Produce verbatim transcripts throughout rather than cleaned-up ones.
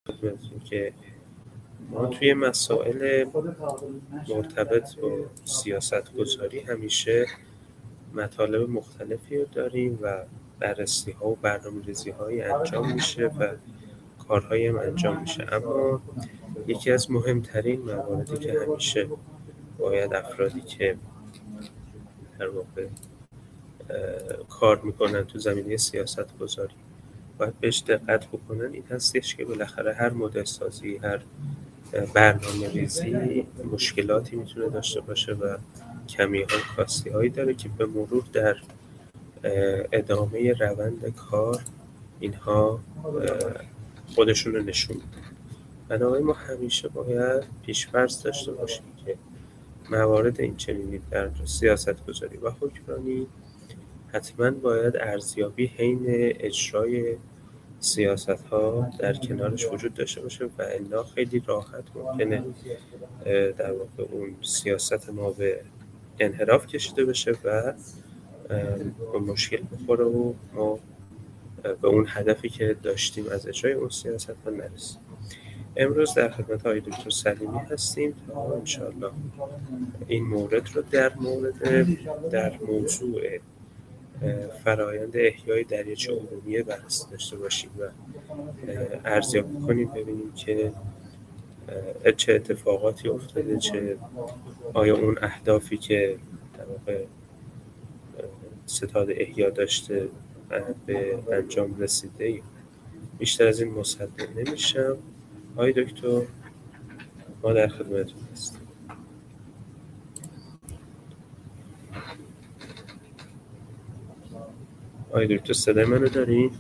خدمتتون که ما توی مسائل مرتبط با سیاست‌گذاری همیشه مطالب مختلفی رو داریم و بررسی‌ها و برنامه‌ریزی‌هایی انجام میشه و کارهایی هم انجام میشه. اما یکی از مهمترین مواردی که همیشه باید افرادی که در واقع کار میکنن تو زمینه سیاست گذاری باید بهش دقت بکنن این هستش که بالاخره هر مدل سازی، هر برنامه ریزی مشکلاتی میتونه داشته باشه و کمی ها کاستی هایی داره که به مرور در ادامه روند کار اینها خودشون رو نشون میده. بنابراین ما همیشه باید پیش‌فرض داشته باشیم که موارد این چنینی در سیاست گذاری و حکمرانی حتما باید ارزیابی حین اجرای سیاست‌ها در کنارش وجود داشته باشه و الا خیلی راحت ممکنه در واقع اون سیاست ما به انحراف کشیده بشه و به مشکل بخوره و ما به اون هدفی که داشتیم از اجرای اون سیاست ها نرسیم. امروز در خدمت آقای دکتر سلیمی هستیم تا انشاءالله این مورد رو در مورد در موضوع فرایند احیای دریاچه ارومیه بررسی داشته باشیم و ارزیابی کنیم ببینیم که چه اتفاقاتی افتاده، چه آیا اون اهدافی که در واقع ستاد احیا داشته به انجام رسیده یا بیشتر از این مصدق نمیشم. آقای دکتر ما در خدمتتون هستیم. آقای دکتر صدای منو دارین؟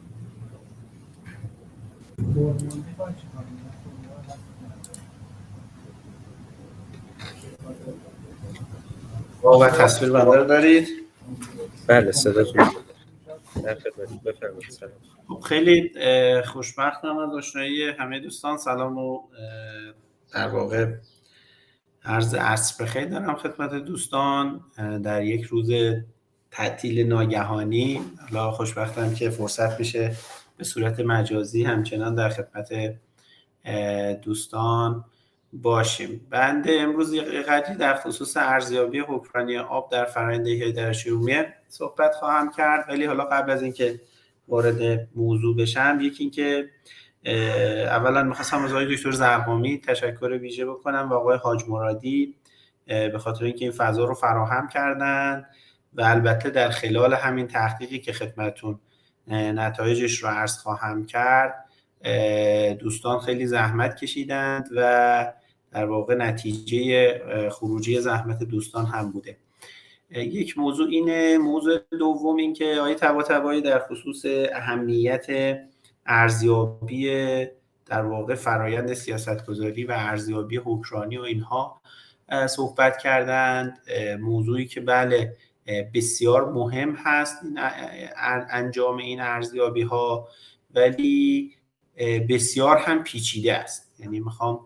واقعا تصویر بنده رو دارید؟ بله صداتون در خدمتتون، بفرمایید. سلام. خیلی خوشبختم از آشنایی همه دوستان. سلام و در واقع عرض عصر بخیر دارم خدمت دوستان در یک روز تعطیل ناگهانی. حالا خوشبختم که فرصت میشه به صورت مجازی همچنان در خدمت دوستان باشیم. بنده امروز یه قدری در خصوص ارزیابی حکمرانی آب در فرآیند احیای دریاچه ارومیه صحبت خواهم کرد، ولی حالا قبل از اینکه وارد موضوع بشم یکی اینکه اولا می‌خواستم از آقای دکتر زرقامی تشکر ویژه بکنم و آقای حاج مرادی به خاطر اینکه این فضا رو فراهم کردن و البته در خلال همین تحقیقی که خدمتتون نتایجش رو عرض خواهم کرد دوستان خیلی زحمت کشیدند و در واقع نتیجه خروجی زحمت دوستان هم بوده. یک موضوع اینه. موضوع دوم این که آقای طباطبایی در خصوص اهمیت ارزیابی در واقع فرایند سیاستگذاری و ارزیابی حکمرانی و اینها صحبت کردند. موضوعی که بله بسیار مهم هست این انجام این ارزیابی ها، ولی بسیار هم پیچیده است. یعنی میخوام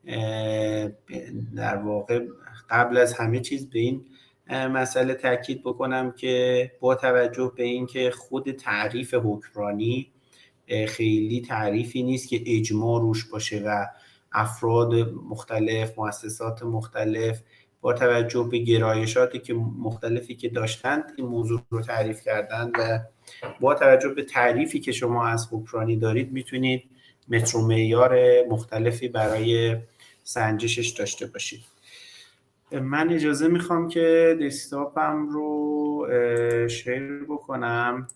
در واقع قبل از همه چیز به این مسئله تاکید بکنم که با توجه به اینکه خود تعریف حکمرانی خیلی تعریفی نیست که اجماع روش باشه و افراد مختلف، مؤسسات مختلف با توجه به گرایشاتی که مختلفی که داشتند این موضوع رو تعریف کردن و با توجه به تعریفی که شما از حکمرانی دارید میتونید متر و معیار مختلفی برای سنجشش داشته باشید. من اجازه میخوام که دسکتاپم رو شیر بکنم.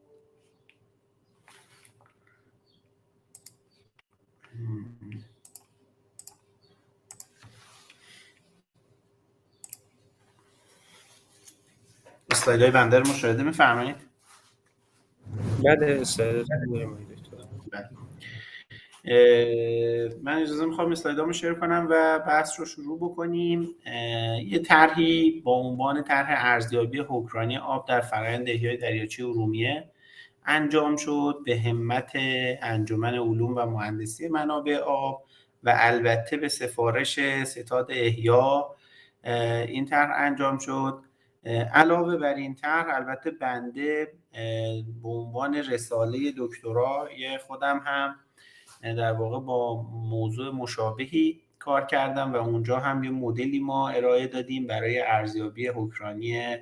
اسلایدهای بنده رو مشاهده میفرمایید؟ بله اسلاید من اجازه میخوام اسلایدامو شیر کنم و بحث رو شروع بکنیم. یه طرحی با عنوان طرح ارزیابی حکمرانی آب در فرآیند احیای دریاچه ارومیه انجام شد به همت انجمن علوم و مهندسی منابع آب و البته به سفارش ستاد احیا این طرح انجام شد. علاوه بر این طرح البته بنده به عنوان رساله دکترای خودم هم در واقع با موضوع مشابهی کار کردم و اونجا هم یه مدلی ما ارائه دادیم برای ارزیابی حکرانی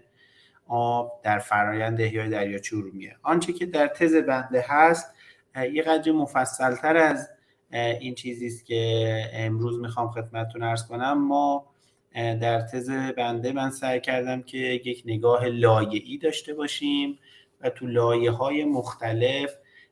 آب در فرآیند احیای دریاچه ارومیه. آنچه که در تز بنده هست یه قدر مفصل‌تر از این چیزی است که امروز میخوام خدمتتون عرض کنم. ما در تز بنده من سعی کردم که یک نگاه لایه‌ای داشته باشیم و تو لایه‌های مختلف،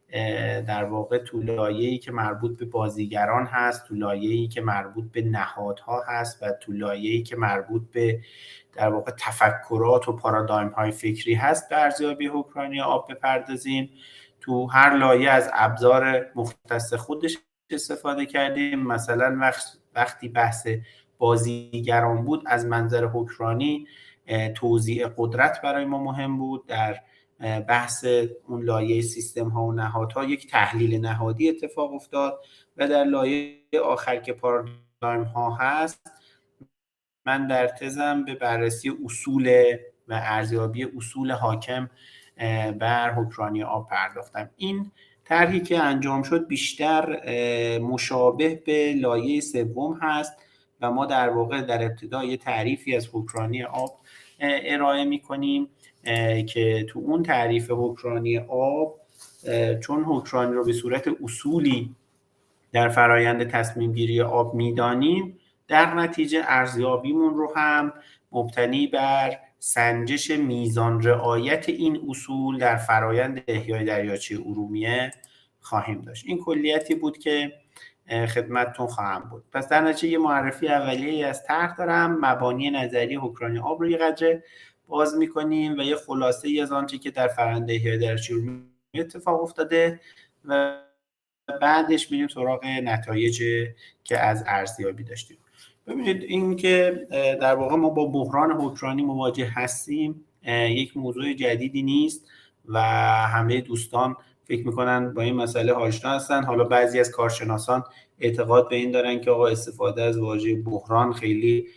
در واقع تو لایه‌ای که مربوط به بازیگران هست، تو لایه‌ای که مربوط به نهادها هست و تو لایه‌ای که مربوط به در واقع تفکرات و پارادایم‌های فکری هست به ارزیابی حکمرانی آب بپردازیم. تو هر لایه از ابزار مختص خودش استفاده کردیم. مثلا وقتی بحث بازیگران بود، از منظر حکمرانی توزیع قدرت برای ما مهم بود. در بحث اون لایه سیستم ها و نهادها یک تحلیل نهادی اتفاق افتاد و در لایه آخر که پارادایم ها هست، من در تزم به بررسی اصول و ارزیابی اصول حاکم بر حکمرانی آب پرداختم. این طرحی که انجام شد بیشتر مشابه به لایه سوم هست و ما در واقع در ابتدا یه تعریفی از حکمرانی آب ارائه می‌کنیم که تو اون تعریف حکمرانی آب، چون حکمرانی رو به صورت اصولی در فرایند تصمیم گیری آب می‌دانیم، در نتیجه ارزیابیمون رو هم مبتنی بر سنجش میزان رعایت این اصول در فرایند احیای دریاچه ارومیه خواهیم داشت. این کلیتی بود که خدمتتون خواهم بود. پس در نتیجه یه معرفی اولیه‌ای از طرح دارم، مبانی نظری حکمرانی آب رو یه قدر باز می‌کنیم و یه خلاصه‌ای از آنچه که در فرآیند احیای دریاچه ارومیه اتفاق افتاده و بعدش میریم سراغ نتایج که از ارزیابی داشتیم. ببینید این که در واقع ما با بحران حکمرانی مواجه هستیم یک موضوع جدیدی نیست و همه دوستان فکر میکنن با این مسئله آشنا هستن. حالا بعضی از کارشناسان اعتقاد به این دارن که آقا استفاده از واژه بحران خیلی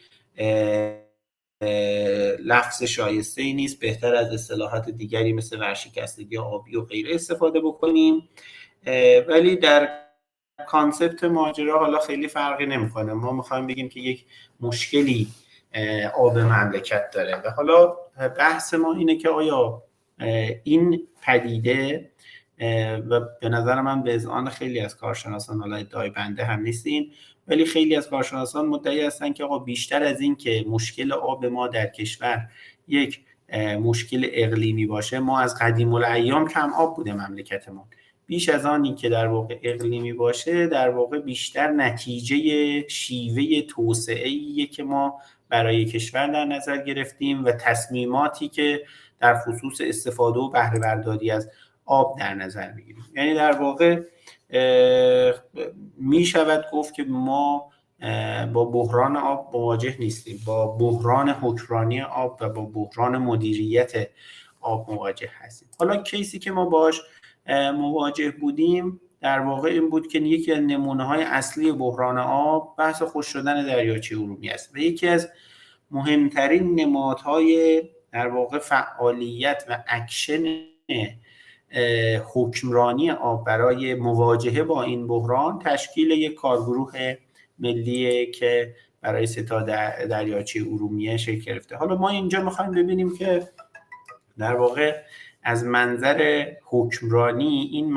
لفظ شایسته ای نیست، بهتر از اصطلاحات دیگری مثل ورشکستگی آبی و غیره استفاده بکنیم. ولی در کانسپت ماجرا حالا خیلی فرقی نمیکنه. ما میخوایم بگیم که یک مشکلی آب مملکت داره و حالا بحث ما اینه که آیا این پدیده، و به نظر من به اذعان خیلی از کارشناسان، حالا ادعای بنده هم نیستین، ولی خیلی از کارشناسان مدعی هستن که آقا بیشتر از این که مشکل آب ما در کشور یک مشکل اقلیمی باشه، ما از قدیم الایام کم آب بوده مملکتمون، بیش از آنی که در واقع اقلیمی باشه، در واقع بیشتر نتیجه شیوه توسعه‌ایه که ما برای کشور در نظر گرفتیم و تصمیماتی که در خصوص استفاده و بهره برداری از آب در نظر میگیریم. یعنی در واقع می شود گفت که ما با بحران آب مواجه نیستیم، با بحران حکمرانی آب و با بحران مدیریت آب مواجه هستیم. حالا کیسی که ما باش مواجه بودیم در واقع این بود که یکی از نمونه‌های اصلی بحران آب بحث خشک شدن دریاچه ارومیه است و یکی از مهمترین نمادهای در واقع فعالیت و اکشن حکمرانی آب برای مواجهه با این بحران تشکیل یک کارگروه ملیه که برای ستاد دریاچه ارومیه شکل گرفته. حالا ما اینجا می‌خوایم ببینیم که در واقع از منظر حکمرانی این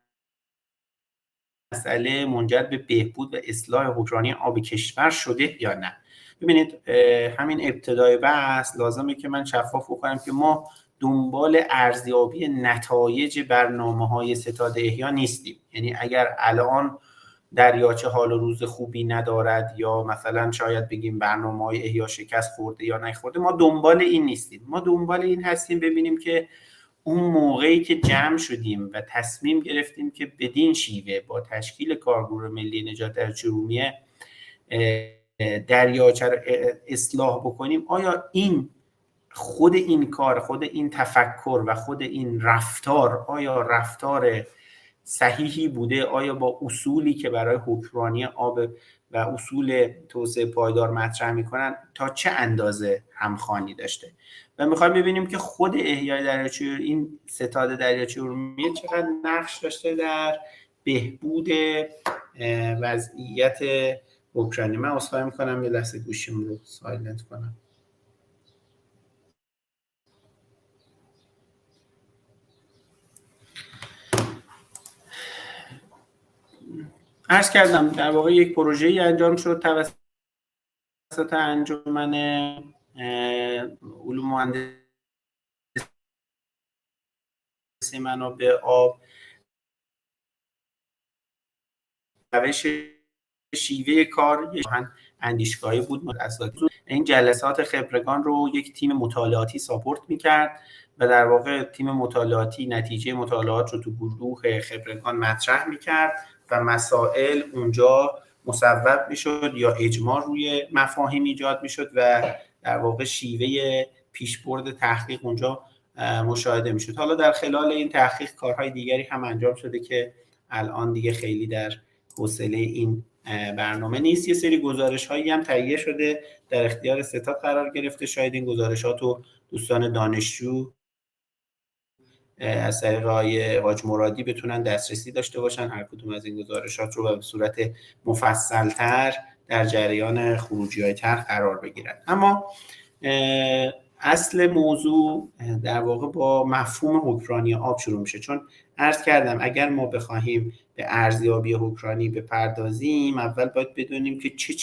مسئله منجر به بهبود و اصلاح حکمرانی آب کشور شده یا نه. ببینید همین ابتدای بحث لازمه که من شفاف بکنم که ما دنبال ارزیابی نتایج برنامه‌های ستاد احیا نیستیم. یعنی اگر الان دریاچه حال و روز خوبی ندارد یا مثلا شاید بگیم برنامه‌های احیا شکست خورده یا نخورده، ما دنبال این نیستیم. ما دنبال این هستیم ببینیم که اون موقعی که جمع شدیم و تصمیم گرفتیم که بدین شیوه با تشکیل کارگروه ملی نجات دریاچه ارومیه دریاچه رو اصلاح بکنیم، آیا این خود این کار، خود این تفکر و خود این رفتار، آیا رفتار صحیحی بوده؟ آیا با اصولی که برای حکمرانی آب و اصول توسعه پایدار مطرح میکنن تا چه اندازه همخوانی داشته؟ و میخوایم ببینیم که خود احیای دریاچه، این ستاد دریاچه ارومیه چقدر نقش داشته در بهبود وضعیت اوکراینی. من عذرخواهی میکنم یه لحظه گوشیم رو سایلنت کنم. عرض کردم در واقع یک پروژه‌ای انجام شد توسط انجمن علوم مهندسی منابع آب. روش شیوه کار یک اندیشگاهی بود. این جلسات خبرگان رو یک تیم مطالعاتی ساپورت می‌کرد و در واقع تیم مطالعاتی نتیجه مطالعات رو تو گروه خبرگان مطرح می‌کرد و مسائل اونجا مصوب می‌شد یا اجماع روی مفاهیم ایجاد می‌شد و در واقع شیوه پیشبرد تحقیق اونجا مشاهده می‌شد. حالا در خلال این تحقیق کارهای دیگری هم انجام شده که الان دیگه خیلی در حوصله این برنامه نیست. یه سری گزارش‌هایی هم تهیه شده در اختیار ستاد قرار گرفته. شاید این گزارشات رو دوستان دانشجو از طریق آقای حاج مرادی بتونن دسترسی داشته باشن هر کدوم از این گزارشات رو و به صورت مفصل‌تر در جریان خروجی‌های طرح قرار بگیرن. اما اصل موضوع در واقع با مفهوم حکمرانی آب شروع میشه، چون عرض کردم اگر ما بخواهیم به ارزیابی حکمرانی بپردازیم اول باید بدونیم که چه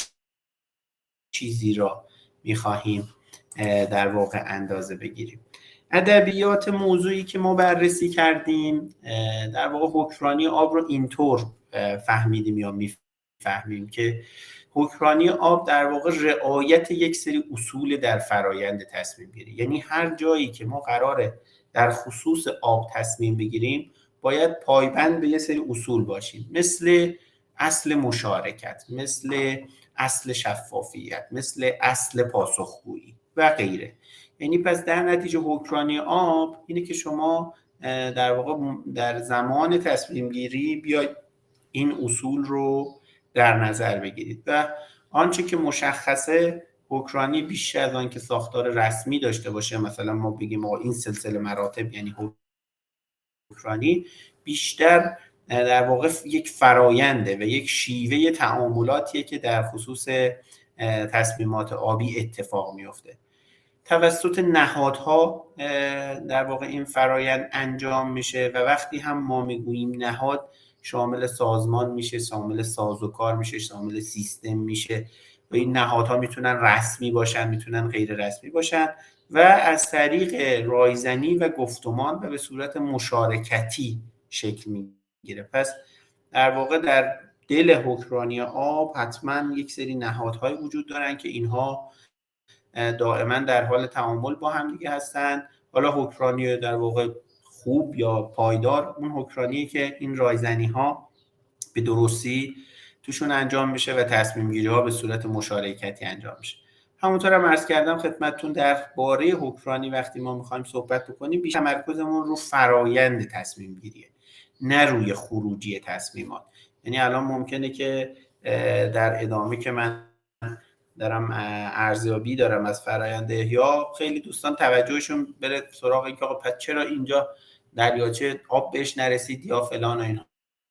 چیزی را میخواهیم در واقع اندازه بگیریم. ادبیات موضوعی که ما بررسی کردیم در واقع حکمرانی آب رو اینطور فهمیدیم یا میفهمیم که حکمرانی آب در واقع رعایت یک سری اصول در فرایند تصمیم گیری، یعنی هر جایی که ما قراره در خصوص آب تصمیم بگیریم باید پایبند به یک سری اصول باشیم، مثل اصل مشارکت، مثل اصل شفافیت، مثل اصل پاسخگویی و غیره. یعنی پس در نتیجه حکمرانی آب اینه که شما در واقع در زمان تصمیم گیری بیاید این اصول رو در نظر بگیرید و آنچه که مشخصه حکمرانی بیشتر از آن که ساختار رسمی داشته باشه، مثلا ما بگیم آقا این سلسله مراتب یعنی حکمرانی، بیشتر در واقع یک فراینده و یک شیوه تعاملاتیه که در خصوص تصمیمات آبی اتفاق میفته. توسط نهادها در واقع این فرایند انجام میشه و وقتی هم ما میگوییم نهاد شامل سازمان میشه، شامل سازوکار میشه، شامل سیستم میشه و این نهادها میتونن رسمی باشن، میتونن غیر رسمی باشن و از طریق رایزنی و گفتمان و به صورت مشارکتی شکل میگیره. پس در واقع در دل حکمرانی آب حتما یک سری نهادهای وجود دارن که اینها دائما در حال تعامل با هم دیگه هستن. حالا حکمرانی در واقع خوب یا پایدار اون حکمرانیه که این رایزنی ها به درستی توشون انجام میشه و تصمیم گیری ها به صورت مشارکتی انجام میشه. همونطور هم عرض کردم خدمتتون در باره حکمرانی وقتی ما میخوایم صحبت بکنیم بیشتر تمرکزمون رو فرایند تصمیم گیریه، نه روی خروجی تصمیمات. یعنی الان ممکنه که در ادامه که من دارم ارزیابی دارم از فرآیند احیا خیلی دوستان توجهشون بره سراغ اینکه آقا پس چرا اینجا دریاچه آب بهش نرسید یا فلان و اینها.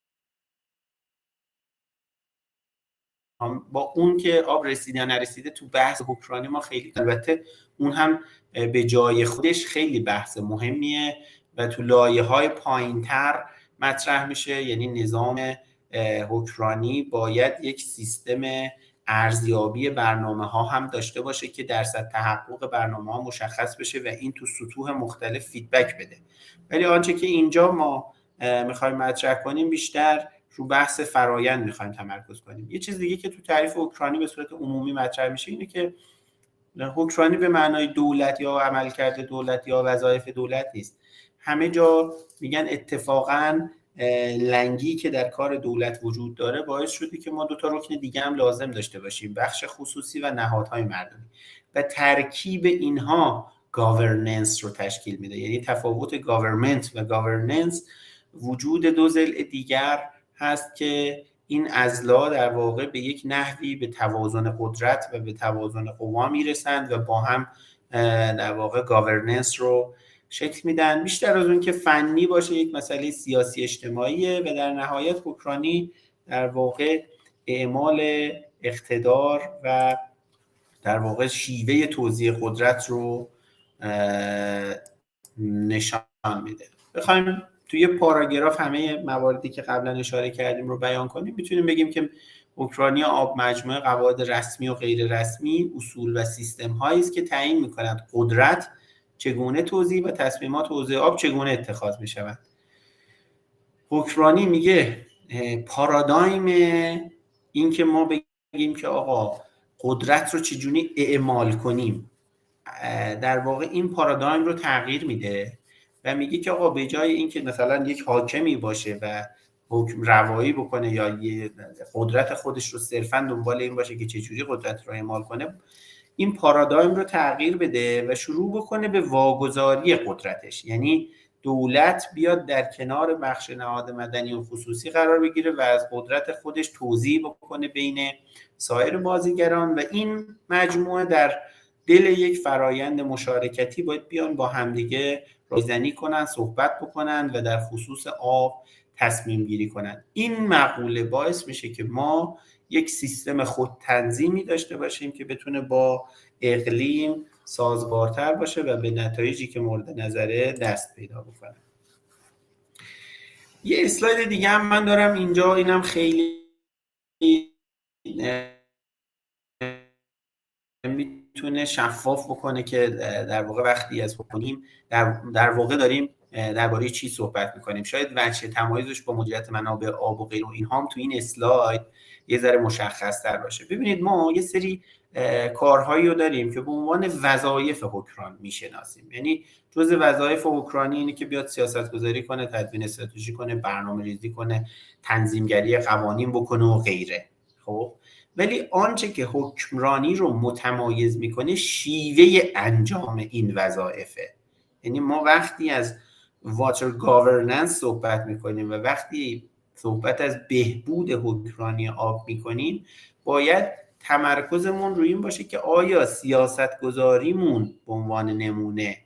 با اون که آب رسیده یا نرسیده تو بحث حکمرانی ما خیلی، البته اون هم به جای خودش خیلی بحث مهمیه و تو لایه‌های پایین‌تر مطرح میشه. یعنی نظام حکمرانی باید یک سیستم ارزیابی برنامه ها هم داشته باشه که درصد تحقق برنامه ها مشخص بشه و این تو سطوح مختلف فیدبک بده. ولی آنچه که اینجا ما میخوایم مطرح کنیم بیشتر رو بحث فرایند میخوایم تمرکز کنیم. یه چیز دیگه که تو تعریف حکمرانی به صورت عمومی مطرح میشه اینه که حکمرانی به معنای دولت یا عملکرد دولت یا وظایف دولت نیست. همه جا میگن اتفاقاً لنگی که در کار دولت وجود داره باعث شده که ما دو تا رکن دیگه هم لازم داشته باشیم، بخش خصوصی و نهادهای مردمی، و ترکیب اینها گاورننس رو تشکیل میده. یعنی تفاوت گاورمنت و گاورننس وجود دو ضلع دیگر هست که این اضلاع در واقع به یک نحوی به توازن قدرت و به توازن قوا میرسند و با هم در واقع گاورننس رو شکل میدن، بیشتر از اون که فنی باشه یک مسئله سیاسی اجتماعیه و در نهایت حکمرانی در واقع اعمال اقتدار و در واقع شیوه توزیع قدرت رو نشان میده. بخوایم توی پاراگراف همه مواردی که قبلا اشاره کردیم رو بیان کنیم، میتونیم بگیم که اوکراینیا آب مجموعه قواعد رسمی و غیر رسمی، اصول و سیستم هایی است که تعیین میکنند قدرت چگونه توزیع و تصمیمات حوزه آب چگونه اتخاذ میشوند. اوکراینی میگه پارادایم این که ما بگیم که آقا قدرت رو چجوری اعمال کنیم، در واقع این پارادایم رو تغییر میده و میگه که آقا به جای اینکه مثلا یک حاکمی باشه و حکم روایی بکنه یا یه قدرت خودش رو صرفا دنبال این باشه که چجوری قدرت رو اعمال کنه، این پارادایم رو تغییر بده و شروع بکنه به واگذاری قدرتش. یعنی دولت بیاد در کنار بخش نهاد مدنی و خصوصی قرار بگیره و از قدرت خودش توزیع بکنه بین سایر بازیگران و این مجموعه در دل یک فرایند مشارکتی باید بیان با همدیگه رایزنی کنن، صحبت بکنن و در خصوص آب تصمیم گیری کنن. این مقوله باعث میشه که ما یک سیستم خودتنظیمی داشته باشیم که بتونه با اقلیم سازگارتر باشه و به نتایجی که مورد نظره دست پیدا بکنه. یه اسلاید دیگه هم من دارم اینجا، اینم خیلی میتونه شفاف بکنه که در واقع وقتی از بکنیم در, در واقع داریم درباره چی صحبت میکنیم. شاید وجه تمایزش با مدیریت منابع آب و غیره و اینها هم تو این اسلاید یه ذره مشخص تر باشه. ببینید ما یه سری کارهایی رو داریم که به عنوان وظایف حکمران میشناسیم. یعنی جزء وظایف حکمرانی اینه که بیاد سیاست گذاری کنه، تدوین استراتژی کنه، برنامه ریزی کنه، تنظیمگری قوانین بکنه و غیره. خب ولی آنچه که حکمرانی رو متمایز میکنه شیوه انجام این وظایفه. یعنی ما وقتی از واتر گاورننس صحبت میکنیم و وقتی صحبت از بهبود حکمرانی آب میکنیم، باید تمرکزمون روی این باشه که آیا سیاست گذاریمون به عنوان نمونه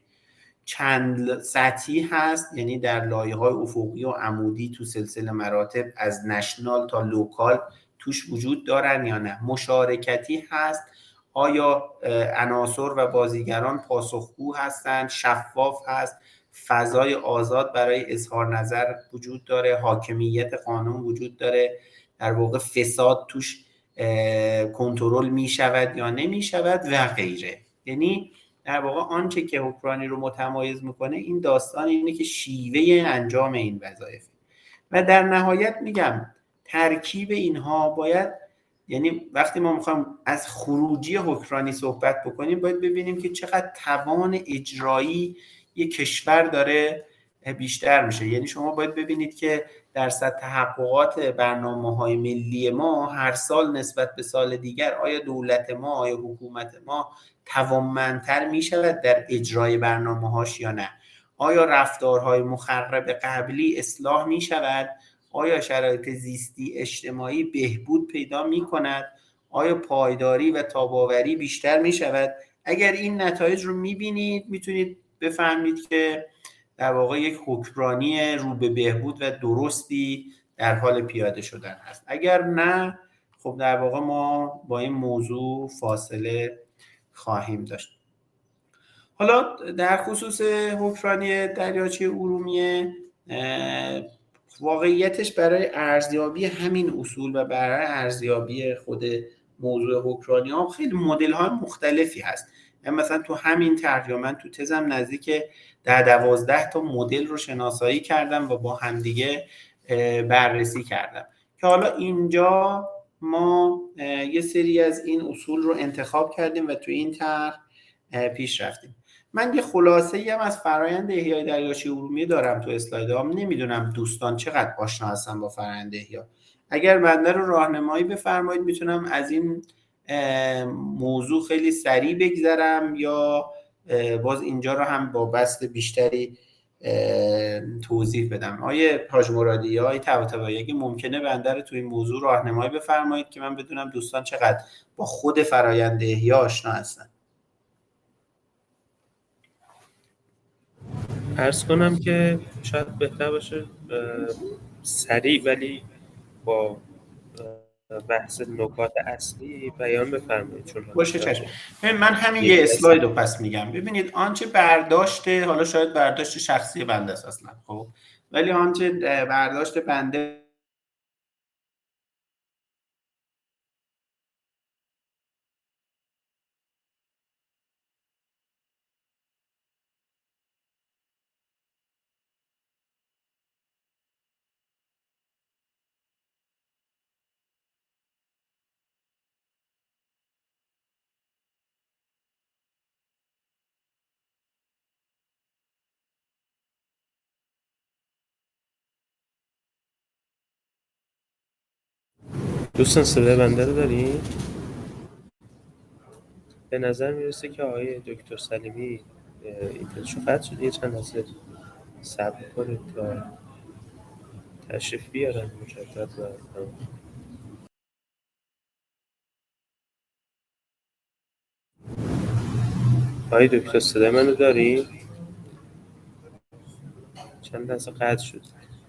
چند سطحی هست، یعنی در لایه‌های افقی و عمودی تو سلسله مراتب از نشنال تا لوکال توش وجود دارن یا نه، مشارکتی هست، آیا عناصر و بازیگران پاسخگو هستند، شفاف هست، فضای آزاد برای اظهار نظر وجود داره، حاکمیت قانون وجود داره، در واقع فساد توش کنترل می شود یا نمی شود و غیره. یعنی در واقع آنچه که حکمرانی رو متمایز میکنه این داستان اینه که شیوه انجام این وظایف و در نهایت میگم ترکیب اینها باید، یعنی وقتی ما میخوایم از خروجی حکمرانی صحبت بکنیم باید ببینیم که چقدر توان اجرایی یک کشور داره بیشتر میشه. یعنی شما باید ببینید که درصد تحققات برنامه‌های ملی ما هر سال نسبت به سال دیگر آیا دولت ما، آیا حکومت ما توانمندتر میشود در اجرای برنامه‌هاش یا نه، آیا رفتارهای مخرب قبلی اصلاح میشود، آیا شرایط زیستی اجتماعی بهبود پیدا میکند، آیا پایداری و تاب‌آوری بیشتر میشود. اگر این نتایج رو میبینید میتونید بفهمید که در واقع یک حکمرانی رو به بهبود و درستی در حال پیاده شدن هست. اگر نه خب در واقع ما با این موضوع فاصله خواهیم داشت. حالا در خصوص حکمرانی دریاچه ارومیه، واقعیتش برای ارزیابی همین اصول و برای ارزیابی خود موضوع حکمرانی ها خیلی مدل های مختلفی هست. مثلا تو همین طرح من تو تزم نزدیک ده دوازده تا مدل رو شناسایی کردم و با همدیگه بررسی کردم که حالا اینجا ما یه سری از این اصول رو انتخاب کردیم و تو این طرح پیش رفتیم. من یه خلاصه‌ای هم از فرآیند احیای دریاچه ارومیه دارم تو اسلایدام. نمیدونم دوستان چقدر آشنا هستن با فرآیند احیا. اگر بنده رو راهنمایی بفرمایید میتونم از این موضوع خیلی سریع بگذرم یا باز اینجا رو هم با بسط بیشتری توضیح بدم. آیه حاج مرادی یا آیه طباطبایی اگه ممکنه بنده رو تو این موضوع راهنمایی بفرمایید که من بدونم دوستان چقدر با خود فرآیند احیا آشنا هستن. عرض کنم که شاید بهتر باشه سریع ولی با بحث نکات اصلی بیان بفرمایید. چون باشه چشم. من همین یه اسلاید رو پس میگم. ببینید آنچه برداشته، حالا شاید برداشت شخصی بنده است اصلا، خب ولی آنچه برداشت بنده دوستان صدای بنده رو دارید؟ به نظر میرسه که آقای دکتر سلیمی اینترنتشون قطع شد. یه چند لحظه صبر کنید تا تشریف بیارن مجدد. و آقای دکتر صدای منو داری؟ چند لحظه قطع شد.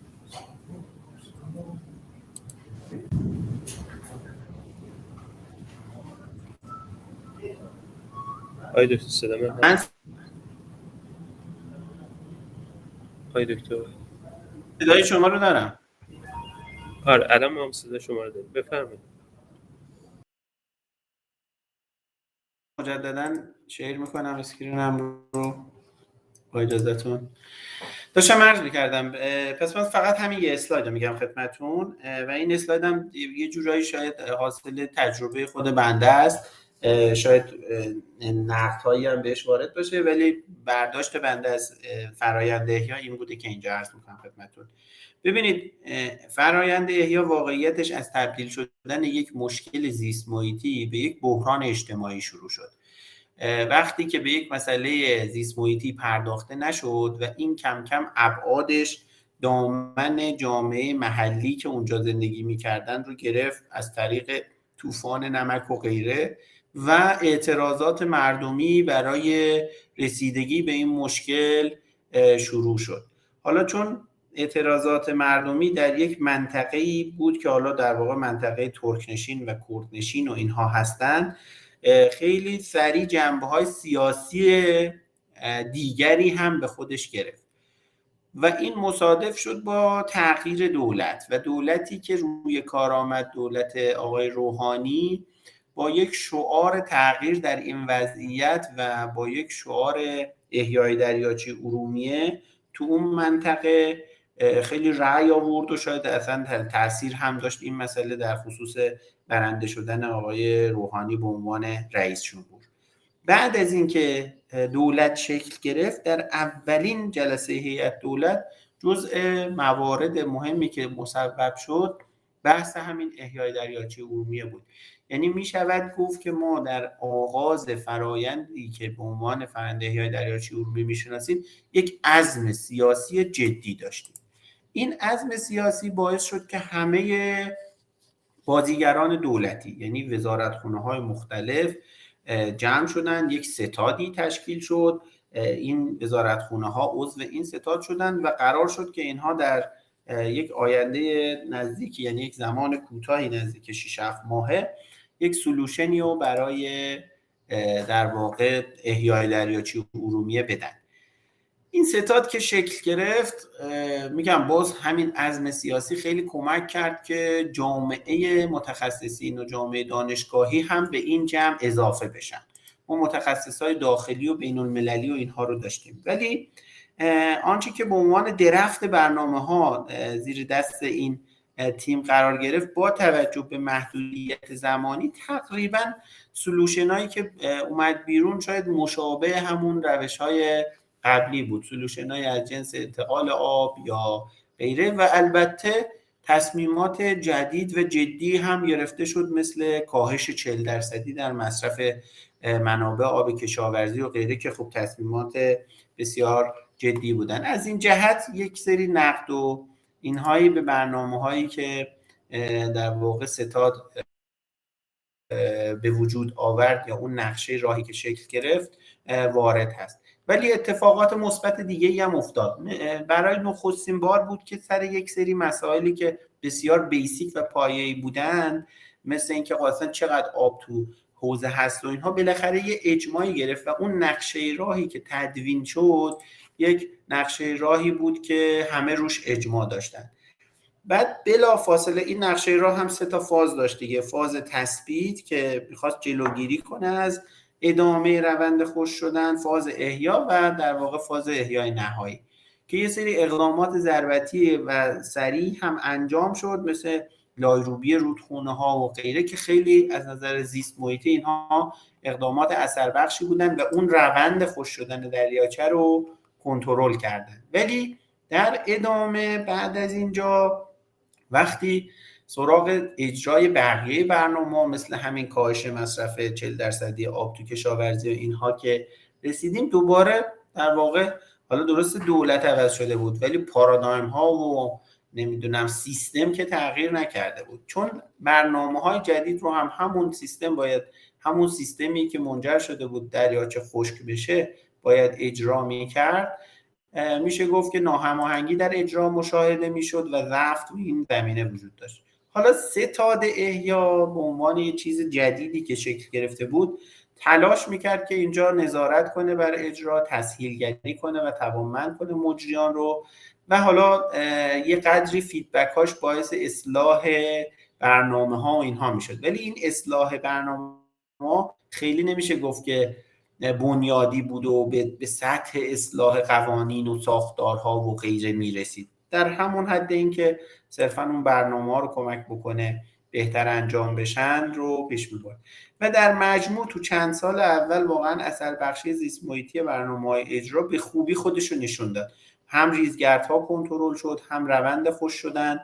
آقای دکتر صدای من هست؟ آقای دکتر صدای شما رو دارم. آره الان ما هم صدای شما رو داریم. بفرمایید. مجددا شیر میکنم اسکرینم رو با اجازهتون. داشتم عرض میکردم. پس من فقط همین یه اسلاید رو میگم خدمتون و این اسلاید هم یه جورایی شاید حاصل تجربه خود بنده است، شاید نقدهایی هم بهش وارد باشه، ولی برداشت بنده از فرآیند احیا این بوده که اینجا عرض میکنم خدمتون. ببینید فرآیند احیا واقعیتش از تبدیل شدن یک مشکل زیست محیطی به یک بحران اجتماعی شروع شد. وقتی که به یک مسئله زیست محیطی پرداخته نشد و این کم کم ابعادش دامن جامعه محلی که اونجا زندگی میکردن رو گرفت از طریق طوفان نمک و غیره و اعتراضات مردمی برای رسیدگی به این مشکل شروع شد. حالا چون اعتراضات مردمی در یک منطقه‌ای بود که حالا در واقع منطقه ترکنشین و کردنشین و اینها هستند، خیلی سریع جنبه‌های سیاسی دیگری هم به خودش گرفت و این مصادف شد با تغییر دولت و دولتی که روی کار آمد، دولت آقای روحانی، با یک شعار تغییر در این وضعیت و با یک شعار احیای دریاچه ارومیه تو اون منطقه خیلی رأی آورد و شاید اصلا تأثیر هم داشت این مسئله در خصوص برنده شدن آقای روحانی به عنوان رئیس جمهور. بعد از اینکه دولت شکل گرفت، در اولین جلسه هیئت دولت جزء موارد مهمی که مسبب شد بحث همین احیای دریاچه ارومیه بود. یعنی می شود گفت که ما در آغاز فرایندی که به عنوان فرآیند احیای دریاچه ارومیه میشناسیم یک عزم سیاسی جدی داشتیم. این عزم سیاسی باعث شد که همه بازیگران دولتی، یعنی وزارتخونه‌های مختلف، جمع شدن، یک ستادی تشکیل شد. این وزارتخونه‌ها عضو این ستاد شدن و قرار شد که اینها در یک آینده نزدیک، یعنی یک زمان کوتاهی نزدیک شش هفت ماهه، یک سولوشنی رو برای در واقع احیای دریاچه ارومیه بدن. این ستاد که شکل گرفت، میگم باز همین عزم سیاسی خیلی کمک کرد که جامعه متخصصین و جامعه دانشگاهی هم به این جمع اضافه بشن. ما متخصصای داخلی و بین المللی و اینها رو داشتیم، ولی آنچه که به عنوان درفت برنامه ها زیر دست این تیم قرار گرفت، با توجه به محدودیت زمانی تقریبا سولوشن هایی که اومد بیرون شاید مشابه همون روش های قبلی بود، سولوشن های از جنس انتقال آب یا غیره، و البته تصمیمات جدید و جدی هم گرفته شد، مثل کاهش چهل درصدی در مصرف منابع آب کشاورزی و غیره که خب تصمیمات بسیار جدی بودن. از این جهت یک سری نقد و اینهایی به برنامه هایی که در واقع ستاد به وجود آورد یا اون نقشه راهی که شکل گرفت وارد هست. ولی اتفاقات مثبت دیگه‌ای هم افتاد. برای نخستین بار بود که سر یک سری مسائلی که بسیار بیسیک و پایه‌ای بودن، مثل اینکه اصلا چقدر آب تو حوضه هست و اینها، بالاخره یه اجماعی گرفت و اون نقشه راهی که تدوین شد یک نقشه راهی بود که همه روش اجماع داشتن. بعد بلا فاصله این نقشه راه هم سه تا فاز داشت دیگه. فاز تثبیت که میخواست جلوگیری کنه از ادامه روند خشک شدن، فاز احیا و در واقع فاز احیای نهایی که یه سری اقدامات ضربتی و سریع هم انجام شد، مثل لایروبی رودخونه ها و غیره که خیلی از نظر زیست محیطی اینها اقدامات اثر بخشی بودن و اون روند خشک شدن دریاچه رو کنترل کردن. ولی در ادامه بعد از اینجا وقتی سراغ اجرای بقیه برنامه مثل همین کاهش مصرف چهل درصدی آب تو کشاورزی و اینها که رسیدیم، دوباره در واقع حالا درست دولت عوض شده بود ولی پارادایم ها و نمیدونم سیستم که تغییر نکرده بود، چون برنامه های جدید رو هم همون سیستم باید همون سیستمی که منجر شده بود دریاچه خشک بشه باید اجرا میکرد. میشه گفت که ناهماهنگی در اجرا مشاهده میشد و ضعف تو این زمینه وجود داشت. حالا ستاد احیا به عنوان یه چیز جدیدی که شکل گرفته بود تلاش میکرد که اینجا نظارت کنه بر اجرا، تسهیلگری کنه و توانمند کنه مجریان رو و حالا یه قدری فیدبک هاش باعث اصلاح برنامه ها و اینها میشد. ولی این اصلاح برنامه ها خیلی نمیشه گفت که بنیادی بود و به سطح اصلاح قوانین و ساختارها و غیره میرسید. در همون حد این که صرفا اون برنامه ها رو کمک بکنه بهتر انجام بشن رو پیش میبرد و در مجموع تو چند سال اول واقعا اثر بخشی زیست محیطی برنامه‌های اجرا به خوبی خودش رو نشون داد. هم ریزگردها کنترل شد، هم روند خشک شدن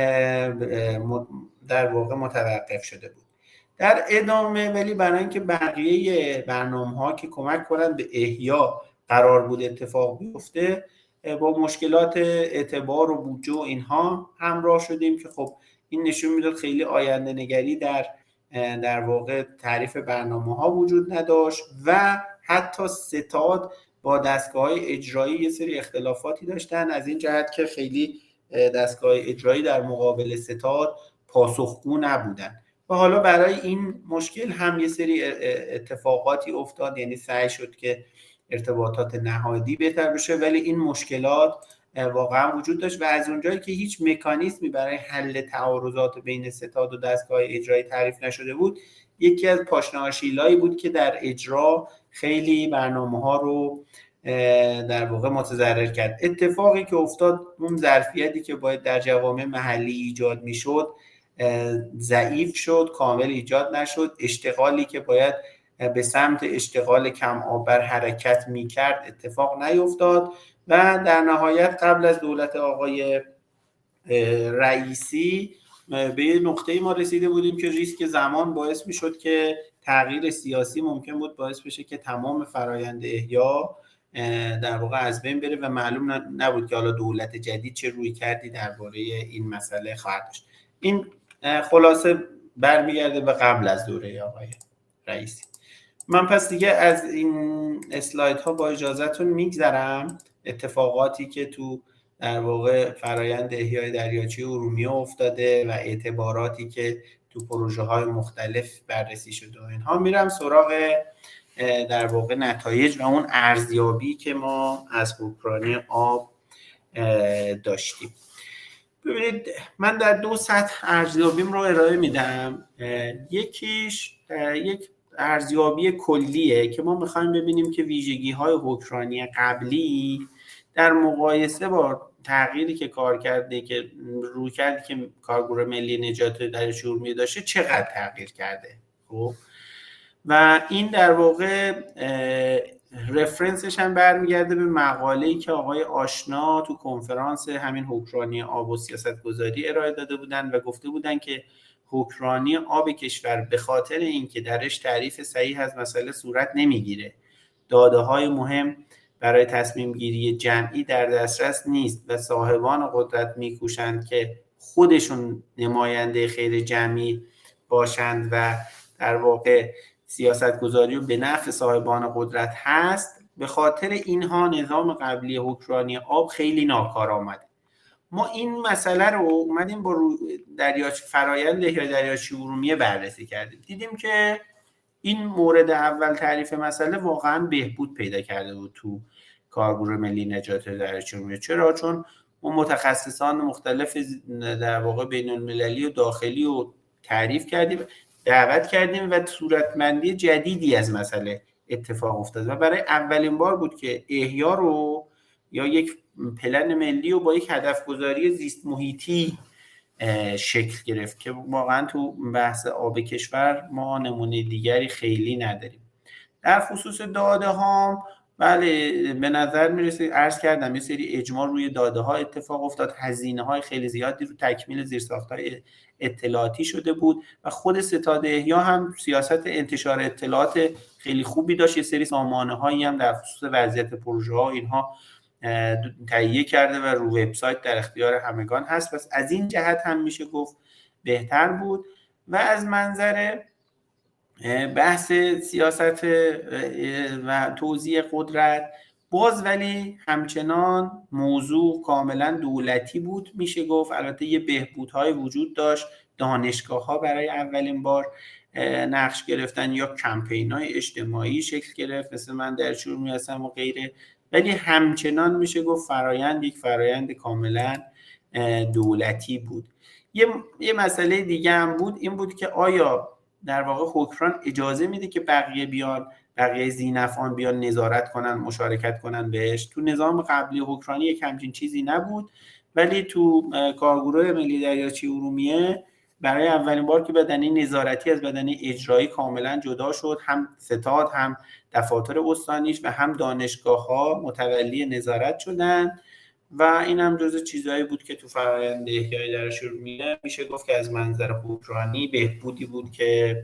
در واقع متوقف شده بود. در ادامه ولی برای اینکه بقیه برنامه‌ها که کمک کنند به احیا قرار بود اتفاق بیفته، با مشکلات اعتبار و بودجه و اینها همراه شدیم که خب این نشون میداد خیلی آینده نگری در در واقع تعریف برنامه‌ها وجود نداشت و حتی ستاد با دستگاه‌های اجرایی یه سری اختلافاتی داشتن، از این جهت که خیلی دستگاه اجرایی در مقابل ستاد پاسخگو نبودن. و حالا برای این مشکل هم یه سری اتفاقاتی افتاد، یعنی سعی شد که ارتباطات نهادی بهتر بشه، ولی این مشکلات واقعا وجود داشت و از اونجایی که هیچ مکانیزمی برای حل تعارضات بین ستاد و دستگاه اجرایی تعریف نشده بود، یکی از پاشنه‌آشیلایی بود که در اجرا خیلی برنامه‌ها رو در واقع متضرر کرد. اتفاقی که افتاد، اون ظرفیتی که باید در جوامع محلی ایجاد میشد ضعیف شد، کامل ایجاد نشد. اشتغالی که باید به سمت اشتغال کم آب بر حرکت میکرد اتفاق نیفتاد و در نهایت قبل از دولت آقای رئیسی به یه نقطه‌ای ما رسیده بودیم که ریسک زمان باعث میشد که تغییر سیاسی ممکن بود باعث بشه که تمام فرایند احیا در واقع از بین بره و معلوم نبود که حالا دولت جدید چه روی کردی درباره این مسئله خواهد داشت. این خلاصه برمیگرده به قبل از دوره آقای رئیسی. من پس دیگه از این اسلاید ها با اجازهتون میگذرم. اتفاقاتی که تو در واقع فرایند احیای دریاچه ارومیه افتاده و اعتباراتی که تو پروژه های مختلف بررسی شده و اینها، میرم سراغ در واقع نتایج و اون ارزیابی که ما از اوکراین آب داشتیم. ببینید من در دو سطح ارزیابیم رو ارائه میدم. یکیش یک ارزیابی کلیه که ما میخوایم ببینیم که ویژگی های اوکراین قبلی در مقایسه با تغییری که کار کرده که روی کرده که کارگروه ملی نجات دریاچه ارومیه داشته چقدر تغییر کرده. خب و این در واقع رفرنسش هم برمیگرده به مقاله‌ای که آقای آشنا تو کنفرانس همین اوکراین آب و سیاست گذاری ارائه داده بودن و گفته بودن که اوکراین آب کشور به خاطر اینکه درش تعریف صحیح از مسئله صورت نمیگیره، داده‌های مهم برای تصمیم گیری جمعی در دسترس نیست و صاحبان قدرت میکوشند که خودشون نماینده خیر جمعی باشند و در واقع سیاست گذاری رو به نفع صاحبان قدرت هست، به خاطر اینها نظام قبلی حکمرانی آب خیلی ناکارآمده. ما این مسئله رو اومدیم با دریاچه فرآیند احیای دریاچه ارومیه بررسی کردیم، دیدیم که این مورد اول تعریف مسئله واقعا بهبود پیدا کرده بود تو کارگروه ملی نجات دریاچه ارومیه. چرا؟ چون ما متخصصان مختلف در واقع بین المللی و داخلی رو تعریف کردیم، دعوت کردیم و صورتمندی جدیدی از مسئله اتفاق افتاد و برای اولین بار بود که احیا رو یا یک پلن ملی رو با یک هدف گذاری زیست محیطی شکل گرفت که واقعا تو بحث آب کشور ما نمونه دیگری خیلی نداریم. در خصوص داده ها بله به نظر میرسه، عرض کردم یه سری اجماع روی داده ها اتفاق افتاد، هزینه های خیلی زیادی رو تکمیل زیرساخت های اطلاعاتی شده بود و خود ستاد احیا هم سیاست انتشار اطلاعات خیلی خوبی داشت، یه سری سامانه هایی هم در خصوص وضعیت پروژه ها اینها تهیه کرده و رو وبسایت در اختیار همگان هست. پس از این جهت هم میشه گفت بهتر بود. و از منظر بحث سیاست و توزیع قدرت باز ولی همچنان موضوع کاملا دولتی بود میشه گفت. البته یه بهبودهای وجود داشت، دانشگاه ها برای اولین بار نقش گرفتن یا کمپین های اجتماعی شکل گرفت مثل من در ارومیه هستم و غیره، ولی همچنان میشه گفت فرایند یک فرایند کاملا دولتی بود. یه یه مسئله دیگه هم بود، این بود که آیا در واقع حکمران اجازه میده که بقیه بیان، بقیه ذی‌نفعان بیان نظارت کنن، مشارکت کنن بهش؟ تو نظام قبلی حکمرانی یک همچین چیزی نبود، ولی تو کارگروه ملی دریاچه ارومیه برای اولین بار که بدنه نظارتی از بدنه اجرایی کاملا جدا شد، هم ستاد هم دفاتر استانیش و هم دانشگاه‌ها متولی نظارت شدن و این هم جزو چیزایی بود که تو فرآیند احیای دریاچه ارومیه میشه گفت که از منظر حکمرانی بهبودی بود که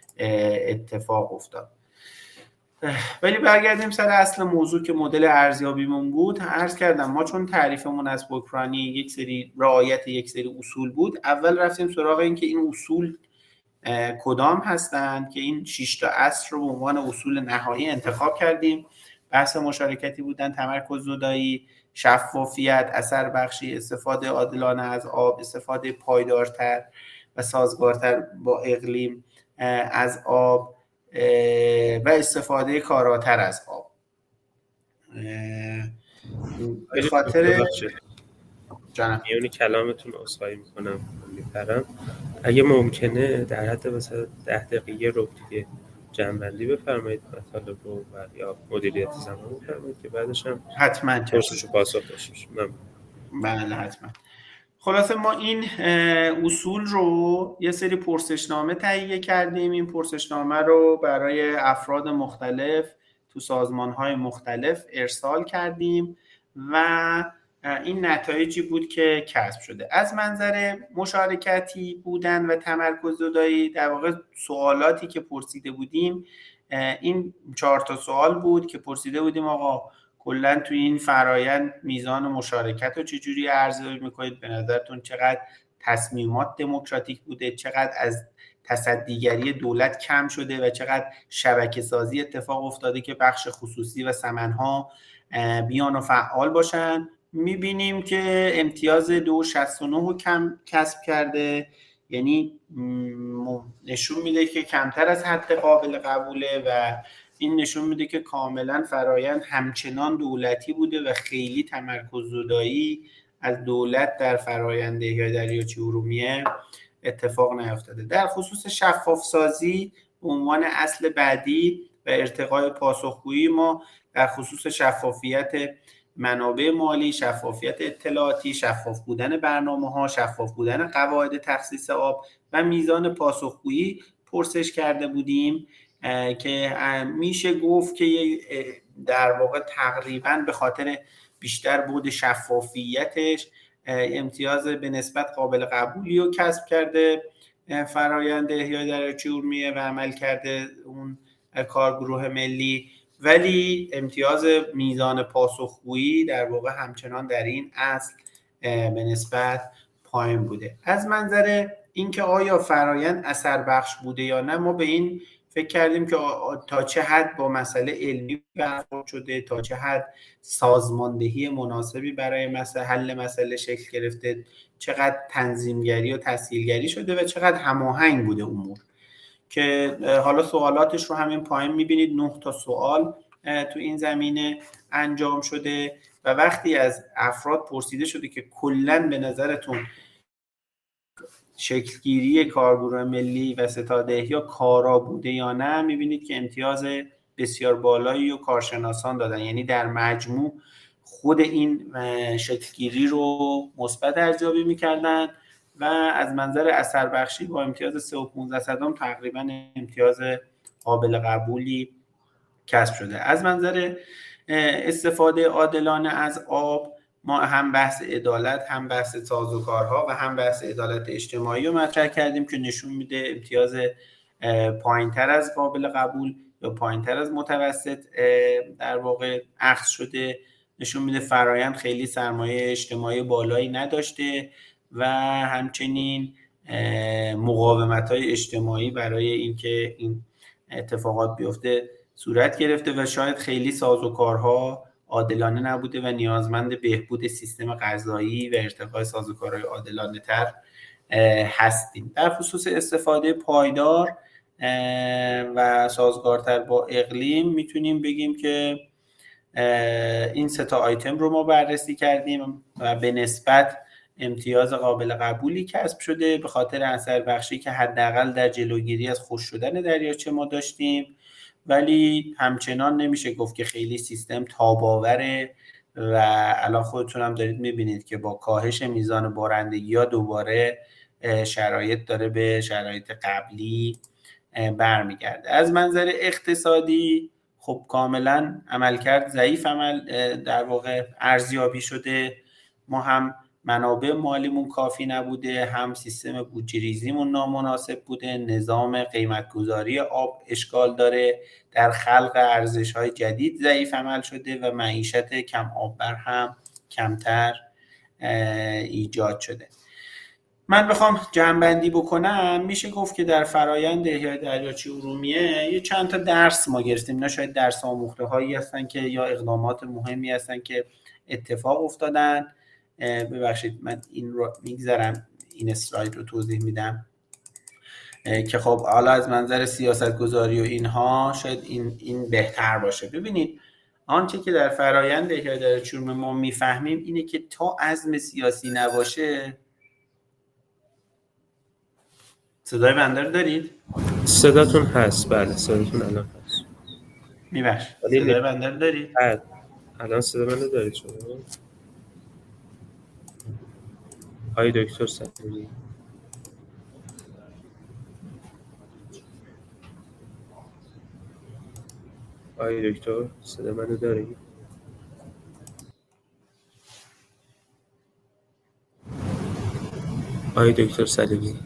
اتفاق افتاد. ولی برگردیم سر اصل موضوع که مدل ارزیابیمون بود. عرض کردم ما چون تعریفمون از حکمرانی یک سری رعایت یک سری اصول بود، اول رفتیم سراغ این که این اصول کدام هستند که این شش تا اصل رو به عنوان اصول نهایی انتخاب کردیم. بحث مشارکتی بودن، تمرکز زدایی، شفافیت، اثر بخشی، استفاده عادلانه از آب، استفاده پایدارتر و سازگارتر با اقلیم از آب و استفاده کاراتر از آب. به خاطر جانم میونی کلامتون عذرخواهی میکنم میپرم، اگه ممکنه در حد مثلا ده دقیقه رو دیگه جمع‌بندی بفرمایید مطالب رو و یا مدیریت زمان بفرمایید که بعدش هم حتما پرسش و پاسخ داشته باشیم. بله حتما. خلاصه ما این اصول رو یه سری پرسشنامه تهیه کردیم. این پرسشنامه رو برای افراد مختلف تو سازمان‌های مختلف ارسال کردیم و این نتایجی بود که کسب شده. از منظر مشارکتی بودن و تمرکز زدایی، در واقع سوالاتی که پرسیده بودیم این چهار تا سوال بود که پرسیده بودیم آقا کلا تو این فرایند میزان مشارکت رو چجوری ارزیابی میکنید؟ به نظرتون چقدر تصمیمات دموکراتیک بوده؟ چقدر از تصدیگری دولت کم شده و چقدر شبکه سازی اتفاق افتاده که بخش خصوصی و سمنها بیان و فعال باشن؟ میبینیم که امتیاز دو شصت و نه رو کم کسب کرده، یعنی نشون میده که کمتر از حد قابل قبوله و این نشون میده که کاملا فرایند همچنان دولتی بوده و خیلی تمرکز زدایی از دولت در فرایند احیای دریاچه ارومیه اتفاق نیفتاده. در خصوص شفاف سازی به عنوان اصل بعدی و ارتقای پاسخگویی ما در خصوص شفافیت منابع مالی، شفافیت اطلاعاتی، شفاف بودن برنامه‌ها، شفاف بودن قواعد تخصیص آب و میزان پاسخگویی پرسش کرده بودیم که میشه گفت که در واقع تقریباً به خاطر بیشتر بود شفافیتش امتیاز به نسبت قابل قبولی رو کسب کرده فرآیند احیای دریاچه ارومیه و عمل کرده اون کارگروه ملی، ولی امتیاز میزان پاسخگویی در واقع همچنان در این اصل به نسبت پایین بوده. از منظر اینکه آیا فرآیند اثر بخش بوده یا نه، ما به این فکر کردیم که تا چه حد با مسئله علمی برخورد شده، تا چه حد سازماندهی مناسبی برای مسئله حل مسئله شکل گرفته، چقدر تنظیمگری و تسهیلگری شده و چقدر هماهنگ بوده امور. که حالا سوالاتش رو همین پایین میبینید، نه تا سوال تو این زمینه انجام شده و وقتی از افراد پرسیده شده که کلاً به نظرتون شکلگیری کارگروه ملی و ستاد یا کارا بوده یا نه، میبینید که امتیاز بسیار بالایی و کارشناسان دادن، یعنی در مجموع خود این شکلگیری رو مثبت ارزیابی میکردن و از منظر اثر بخشی با امتیاز سه و پانزده صدم تقریبا امتیاز قابل قبولی کسب شده. از منظر استفاده عادلانه از آب ما هم بحث عدالت، هم بحث سازوکارها و هم بحث عدالت اجتماعی رو مطرح کردیم که نشون میده امتیاز پایینتر از قابل قبول یا پایینتر از متوسط در واقع اخذ شده. نشون میده فرایند خیلی سرمایه اجتماعی بالایی نداشته و همچنین مقاومت‌های اجتماعی برای اینکه این اتفاقات بیفته صورت گرفته و شاید خیلی سازوکارها عادلانه نبوده و نیازمند بهبود سیستم قضایی و ارتقای سازوکارهای عادلانه تر هستیم. در خصوص استفاده پایدار و سازگارتر با اقلیم میتونیم بگیم که این سه تا آیتم رو ما بررسی کردیم و به نسبت امتیاز قابل قبولی کسب شده به خاطر اثر بخشی که حداقل در جلوگیری از خشک شدن دریاچه ما داشتیم، ولی همچنان نمیشه گفت که خیلی سیستم تاباوره و الان خودتون هم دارید میبینید که با کاهش میزان بارندگی ها دوباره شرایط داره به شرایط قبلی برمیگرده. از منظر اقتصادی خب کاملا عملکرد ضعیف عمل در واقع ارزیابی شده. ما هم منابع مالیمون کافی نبوده، هم سیستم بودجه ریزیمون نامناسب بوده، نظام قیمتگذاری آب اشکال داره، در خلق ارزش‌های جدید ضعیف عمل شده و معیشت کم آببر هم کمتر ایجاد شده. من بخوام جمع‌بندی بکنم میشه گفت که در فرایند احیای دریاچه ارومیه یه چند تا درس ما گرفتیم. اینا شاید درس آموخته هایی هستن که یا اقدامات مهمی هستن که اتفاق افتادن. ببخشید من این رو میگذارم، این اسلاید رو توضیح میدم که خب حالا از منظر سیاست گذاری و اینها شاید این این بهتر باشه. ببینید آنچه که در فرایند احیای دریاچه ارومیه ما میفهمیم اینه که تا عزم سیاسی نباشه. صدای بنده رو دارید؟ صداتون هست، بله صداتون الان هست. میبخش صدای بنده رو دارید؟ بله الان صدای من رو دارید شما؟ آی دکتر سلیمی آی دکتر صدای من رو دارید؟ آی دکتر سلیمی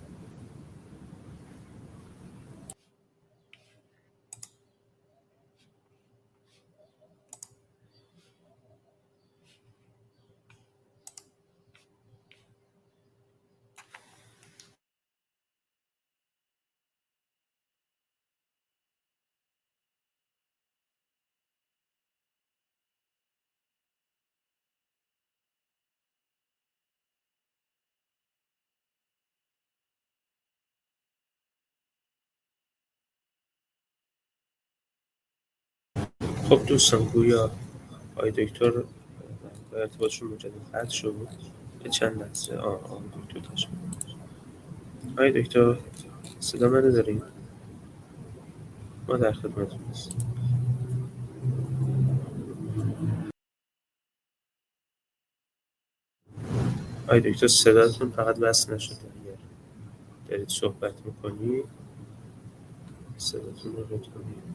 خب دوستان گویا آی دکتر به ارتباطشون مجدد قطع شد. به چند لحظه آه آه دکتر تشکر. آی دکتر صدا منو دارید؟ ما در خدمتتون هستیم. آی دکتر صداتون فقط وصل نشده، اگر دارید صحبت میکنید صداتون رو لطفا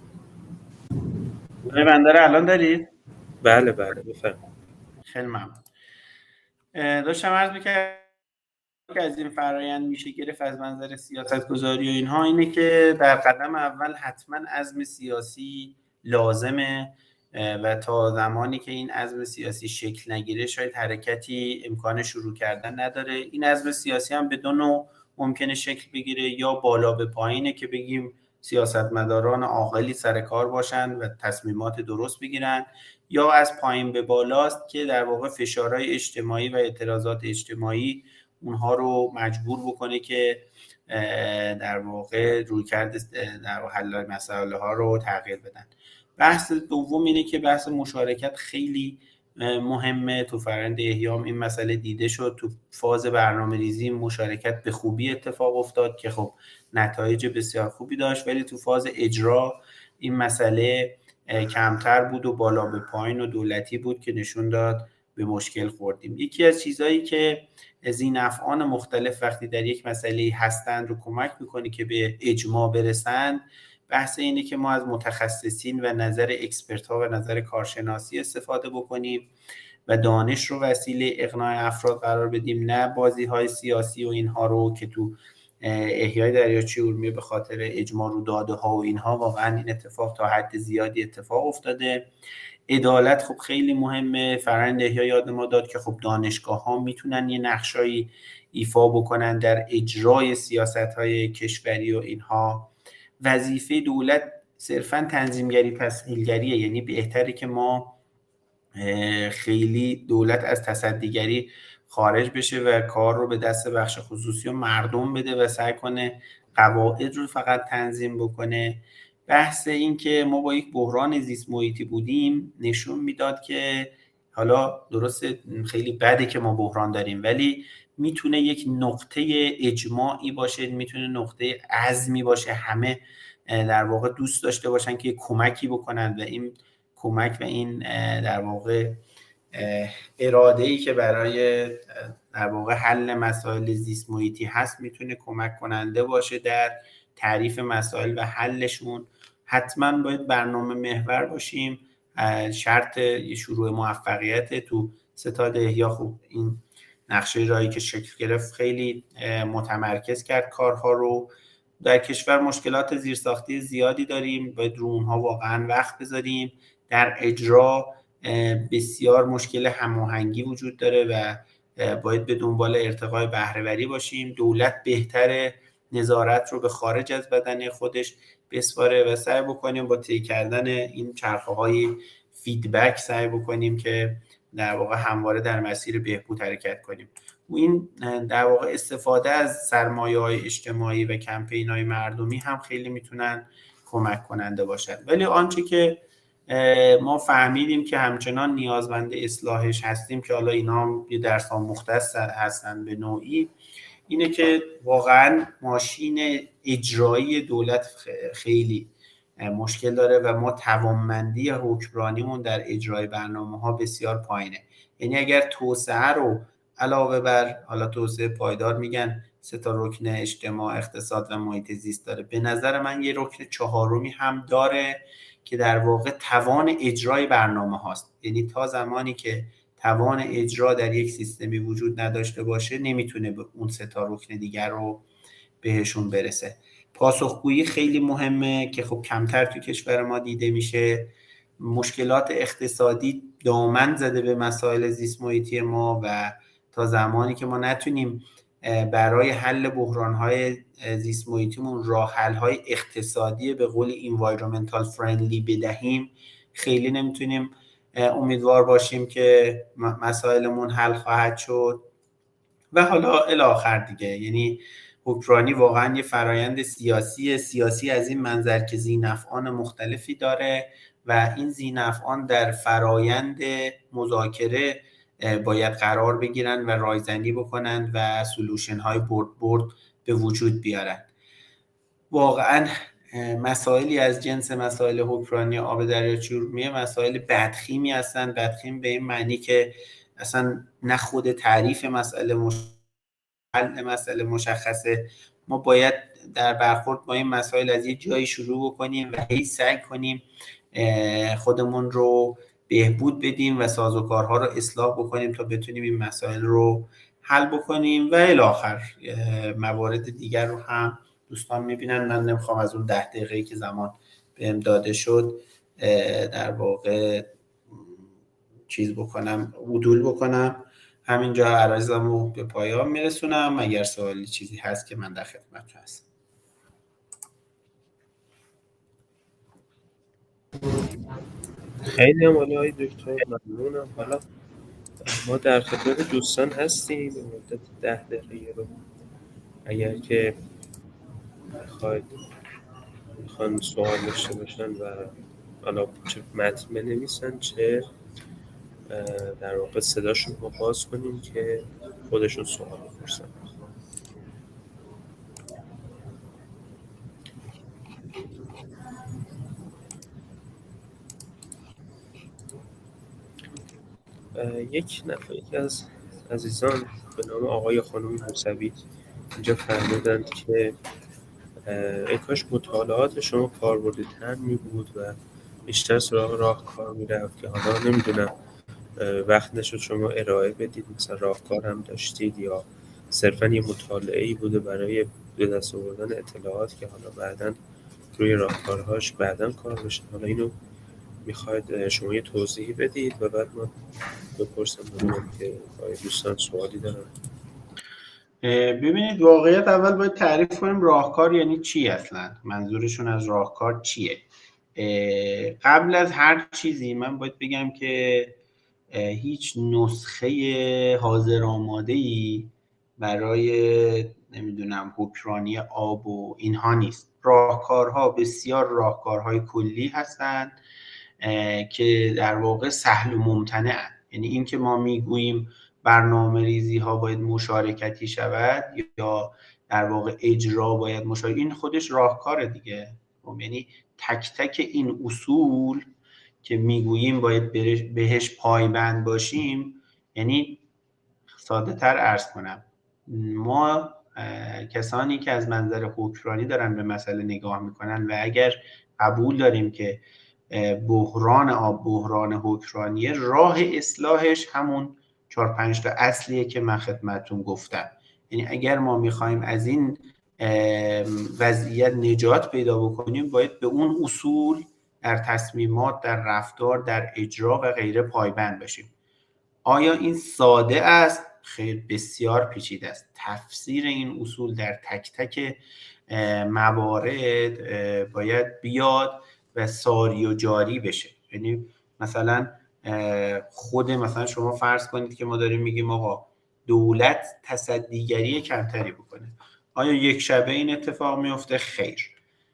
صدای بنده رو الان دارید؟ بله بله بفرمایید. خیلی ممنون. داشتم عرض می‌کردم که از این فرایند میشه گرفت از منظر سیاست گذاری و اینها اینه که در قدم اول حتما عزم سیاسی لازمه و تا زمانی که این عزم سیاسی شکل نگیره شاید حرکتی امکان شروع کردن نداره. این عزم سیاسی هم به دو نوع ممکنه شکل بگیره، یا بالا به پایینه که بگیم سیاستمداران عاقلی سر کار باشن و تصمیمات درست بگیرن، یا از پایین به بالاست که در واقع فشارهای اجتماعی و اعتراضات اجتماعی اونها رو مجبور بکنه که در واقع رویکرد در حل مسائل ها رو تغییر بدن. بحث دوم اینه که بحث مشارکت خیلی مهمه. تو فرآیند احیا این مسئله دیده شد. تو فاز برنامه‌ریزی مشارکت به خوبی اتفاق افتاد که خب نتایج بسیار خوبی داشت، ولی تو فاز اجرا این مسئله کمتر بود و بالا به پایین و دولتی بود که نشون داد به مشکل خوردیم. یکی از چیزایی که ذی‌نفعان مختلف وقتی در یک مسئله هستند رو کمک میکنه که به اجماع برسند، بحث اینه که ما از متخصصین و نظر اکسپرت ها و نظر کارشناسی استفاده بکنیم و دانش رو وسیله اقناع افراد قرار بدیم، نه بازی های سیاسی و اینها رو که تو احیای دریاچه ارومیه به خاطر اجماع رو داده ها و اینها واقعا این اتفاق تا حد زیادی اتفاق افتاده. عدالت خب خیلی مهمه. فرآیند احیا یاد ما داد که خب دانشگاه ها میتونن یه نقشایی ایفا بکنن در اجرای سیاست های کشوری و اینها. وظیفه دولت صرفا تنظیمگری تسهیلگریه، یعنی بهتره که ما خیلی دولت از تصدیگری خارج بشه و کار رو به دست بخش خصوصی و مردم بده و سعی کنه قواعد رو فقط تنظیم بکنه. بحث این که ما با یک بحران زیست محیطی بودیم نشون میداد که حالا درسته خیلی بده که ما بحران داریم، ولی میتونه یک نقطه اجماعی باشه، میتونه نقطه عزمی باشه، همه در واقع دوست داشته باشن که کمکی بکنن و این کمک و این در واقع اراده‌ای که برای در واقع حل مسائل زیست محیطی هست میتونه کمک کننده باشه در تعریف مسائل و حلشون. حتما باید برنامه محور باشیم. شرط شروع موفقیت تو ستاد احیا خوب این نقشه راهی که شکل گرفت خیلی متمرکز کرد کارها رو. در کشور مشکلات زیرساختی زیادی داریم، باید رو اونها واقعا وقت بذاریم. در اجرا بسیار مشکل هماهنگی وجود داره و باید به دنبال ارتقای بهره‌وری باشیم. دولت بهتره نظارت رو به خارج از بدن خودش بسپاره و سعی بکنیم با طی کردن این چرخه‌های فیدبک سعی بکنیم که در واقع همواره در مسیر بهبود حرکت کنیم. و این در واقع استفاده از سرمایه‌های اجتماعی و کمپین‌های مردمی هم خیلی میتونن کمک کننده باشن. ولی آنچه که ما فهمیدیم که همچنان نیازمند اصلاحش هستیم که حالا اینا هم یه درس‌ها مختص هستن به نوعی، اینه که واقعا ماشین اجرایی دولت خیلی مشکل داره و ما توانمندی حکمرانیمون در اجرای برنامه‌ها بسیار پایینه. یعنی اگر توسعه رو علاوه بر حالا توسعه پایدار میگن سه تا رکن اجتماع، اقتصاد و محیط زیست داره، به نظر من یه رکن چهارمی هم داره که در واقع توان اجرای برنامه هاست. یعنی تا زمانی که توان اجرا در یک سیستمی وجود نداشته باشه نمیتونه به اون سه تا رکن دیگر رو بهشون برسه. پاسخگویی خیلی مهمه که خب کمتر تو کشور ما دیده میشه. مشکلات اقتصادی دامن زده به مسائل زیست محیطی ما و تا زمانی که ما نتونیم برای حل بحران‌های زیست محیطیمون راه حل‌های اقتصادی به قول environmental friendly بدهیم، خیلی نمیتونیم امیدوار باشیم که مسائلمون حل خواهد شد. و حالا الی آخر دیگه، یعنی حکمرانی واقعا یه فرایند سیاسی سیاسی از این منظر که ذی‌نفعان مختلفی داره و این ذی‌نفعان در فرایند مذاکره باید قرار بگیرن و رایزنی بکنن و سولوشن های برد برد به وجود بیارن. واقعا مسائلی از جنس مسائل حکمرانی آب دریاچه ارومیه مسائل بدخیمی هستن. بدخیم به این معنی که اصلا نه خود تعریف مسئله مش... حل مسئله مشخصه. ما باید در برخورد با این مسائل از یه جایی شروع بکنیم و هی سعی کنیم خودمون رو بهبود بدیم و سازوکارها رو اصلاح بکنیم تا بتونیم این مسائل رو حل بکنیم. و الی آخر موارد دیگر رو هم دوستان میبینن. من نمیخوام از اون ده دقیقه‌ای که زمان بهم داده شد در واقع چیز بکنم عدول بکنم. همینجا عرضمو به پایان میرسونم. اگر سوالی چیزی هست که من در خدمتتون هستم. خیلی هم حالا آقای دکتر ممنونم. حالا ما در خدمت دوستان هستیم به مدت ده دقیقه رو اگر که میخواید میخوان سوال داشته باشن و حالا چه متن بنویسن چه در واقع صداشون رو باز کنیم که خودشون سوال بپرسن. یک نفر یکی از عزیزان به نام آقای خانم موسوی اینجا فرمودند که ای کاش مطالعات شما کاربردی‌تر می بود و بیشتر سراغ راهکار می رفت که حالا نمیدونم وقت نشد شما ارائه بدید، مثلا راهکار هم داشتید یا صرفا یه مطالعه‌ای بوده برای به دست آوردن اطلاعات که حالا بعداً روی راهکارهاش بعداً کار بشه. حالا اینو میخواید شما یه توضیحی بدید و بعد ما بپرسم ببینم که آیا دوستان سوالی دارن. ببینید واقعیت اول باید تعریف کنیم راهکار یعنی چی، اصلا منظورشون از راهکار چیه. قبل از هر چیزی من باید بگم که هیچ نسخه حاضر آماده‌ای برای نمیدونم حکمرانی آب و اینها نیست. راهکارها بسیار راهکارهای کلی هستند که در واقع سهل و ممتنع‌اند. یعنی این که ما میگوییم برنامه ریزی ها باید مشارکتی شود یا در واقع اجرا باید مشارکت، این خودش راهکاره دیگه. یعنی تک تک این اصول که میگوییم باید بهش پایبند باشیم، یعنی ساده تر عرض کنم ما کسانی که از منظر حکمرانی دارن به مسئله نگاه میکنن و اگر قبول داریم که بحران آب بحران حکمرانیه، راه اصلاحش همون چهار پنج تا اصلیه که من خدمتتون گفتم. یعنی اگر ما میخوایم از این وضعیت نجات پیدا بکنیم باید به اون اصول در تصمیمات، در رفتار، در اجرا و غیره پایبند باشیم. آیا این ساده است؟ خیر، بسیار پیچیده است. تفسیر این اصول در تک تک موارد باید بیاد و ساری و جاری بشه. یعنی مثلا خود مثلا شما فرض کنید که ما داریم میگیم آقا دولت تصدیگری کمتری بکنه. آیا یک شبه این اتفاق میفته؟ خیر،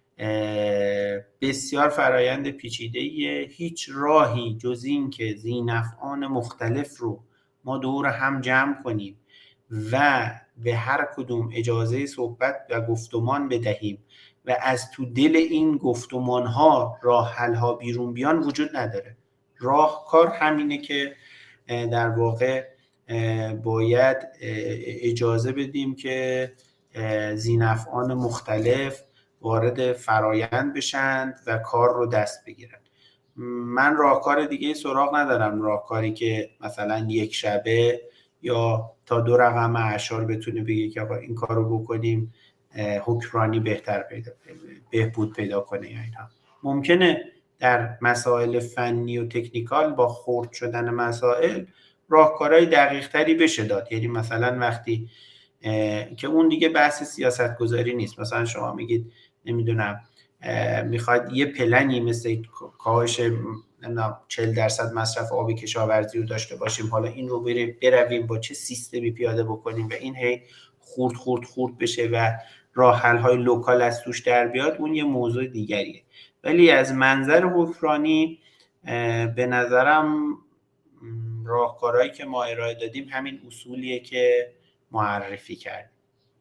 بسیار فرایند پیچیده‌ایه. هیچ راهی جز این که ذی‌نفعان مختلف رو ما دور هم جمع کنیم و به هر کدوم اجازه صحبت و گفتمان بدهیم و از تو دل این گفتمان ها راه حل ها بیرون بیان وجود نداره. راهکار همینه که در واقع باید اجازه بدیم که ذی‌نفعان مختلف وارد فرایند بشن و کار رو دست بگیرن. من راهکار دیگه سراغ ندارم، راهکاری که مثلا یک شبه یا تا دو رقم اعشار بتونه بگه که آقا این کار رو بکنیم حکمرانی بهتر پیدا بهبود پیدا کنه یا اینا. ممکنه در مسائل فنی و تکنیکال با خرد شدن مسائل راهکارهای دقیق تری بشه داد. یعنی مثلا وقتی که اون دیگه بحث سیاست گذاری نیست، مثلا شما میگید نمیدونم میخواید یه پلنی مثل کاهش چهل درصد مصرف آب کشاورزی رو داشته باشیم، حالا این رو برویم با چه سیستمی پیاده بکنیم و این هی خورد خورد خورد بشه و راه حل های لوکال از توش در بیاد، اون یه موضوع دیگریه. ولی از منظر حکمرانی به نظرم راهکارهایی که ما ارائه دادیم همین اصولیه که معرفی کردیم.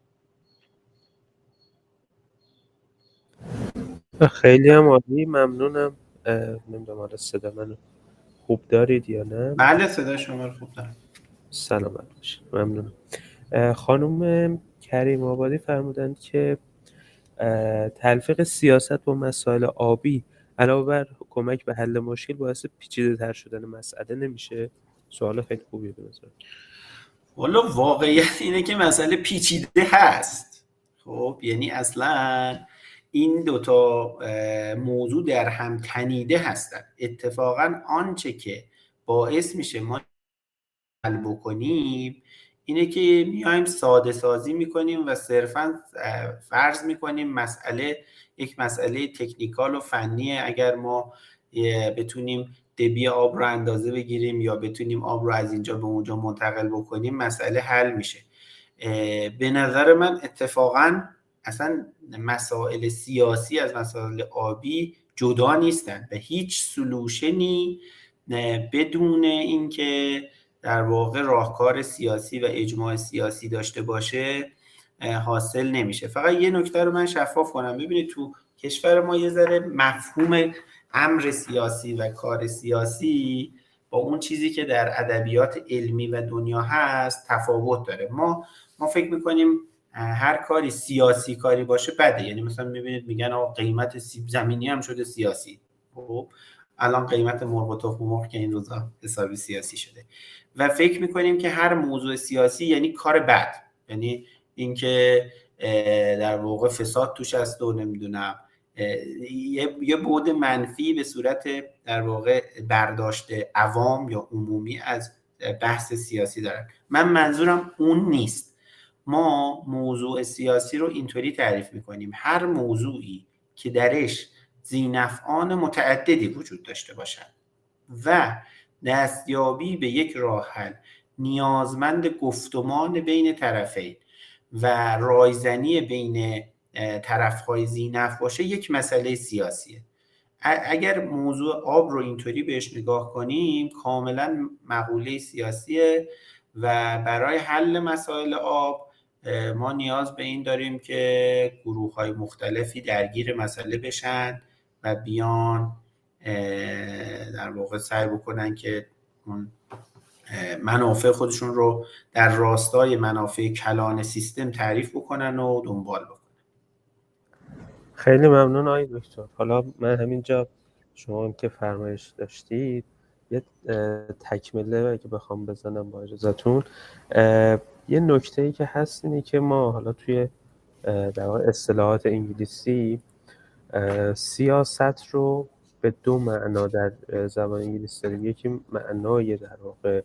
خیلی هم عالی، ممنونم. نمیدونم حالا صدا منو خوب دارید یا نه؟ بله صدا شما رو خوب دارم. سلامت باشید، ممنونم. خانم کریم آبادی فرمودند که تلفیق سیاست با مسائل آبی علاوه بر کمک به حل مشکل باعث پیچیده تر شدن مسئله نمیشه؟ سوال خیلی خوبیه به نظر. والا واقعیت اینه که مسئله پیچیده هست. خب یعنی اصلا این دوتا موضوع در هم تنیده هستن. اتفاقا آنچه که باعث میشه ما حل بکنیم اینه که میایم ساده سازی میکنیم و صرفا فرض میکنیم مسئله یک مسئله تکنیکال و فنیه. اگر ما بتونیم دبی آب رو اندازه بگیریم یا بتونیم آب رو از اینجا به اونجا منتقل بکنیم مسئله حل میشه. به نظر من اتفاقا اصلا مسائل سیاسی از مسائل آبی جدا نیستن و هیچ سلوشنی بدون اینکه در واقع راهکار سیاسی و اجماع سیاسی داشته باشه حاصل نمیشه. فقط یه نکته رو من شفاف کنم. ببینید تو کشور ما یه ذره مفهوم امر سیاسی و کار سیاسی با اون چیزی که در ادبیات علمی و دنیا هست تفاوت داره. ما ما فکر میکنیم هر کاری سیاسی کاری باشه بده. یعنی مثلا میبینید میگن آقا قیمت سیب زمینی هم شده سیاسی. خب الان قیمت مرغ و تخم مرغ که این روزا حسابی سیاسی شده و فکر میکنیم که هر موضوع سیاسی یعنی کار بد، یعنی اینکه در واقع فساد توش هست و نمیدونم یه بعد منفی به صورت در واقع برداشت عوام یا عمومی از بحث سیاسی دارن. من منظورم اون نیست. ما موضوع سیاسی رو اینطوری تعریف میکنیم هر موضوعی که درش ذی‌نفعان متعددی وجود داشته باشد و دستیابی به یک راه حل نیازمند گفتمان بین طرفین و رایزنی بین طرف‌های ذی‌نفع باشه یک مسئله سیاسیه. اگر موضوع آب رو اینطوری بهش نگاه کنیم کاملا مقوله سیاسیه و برای حل مسائل آب ما نیاز به این داریم که گروه‌های مختلفی درگیر مسئله بشن و بیان در واقع سعی بکنن که اون منافع خودشون رو در راستای منافع کلان سیستم تعریف بکنن و دنبال بکنن. خیلی ممنون آقای دکتر. حالا من همینجا شما هم که فرمایش داشتید یه تکمله اگه بخوام بزنم با اجازهتون، یه نکته‌ای که هست اینه که ما حالا توی در واقع اصطلاحات انگلیسی سیاست رو به دو معنا در زبان انگلیسی داریم. یکی معنای در واقع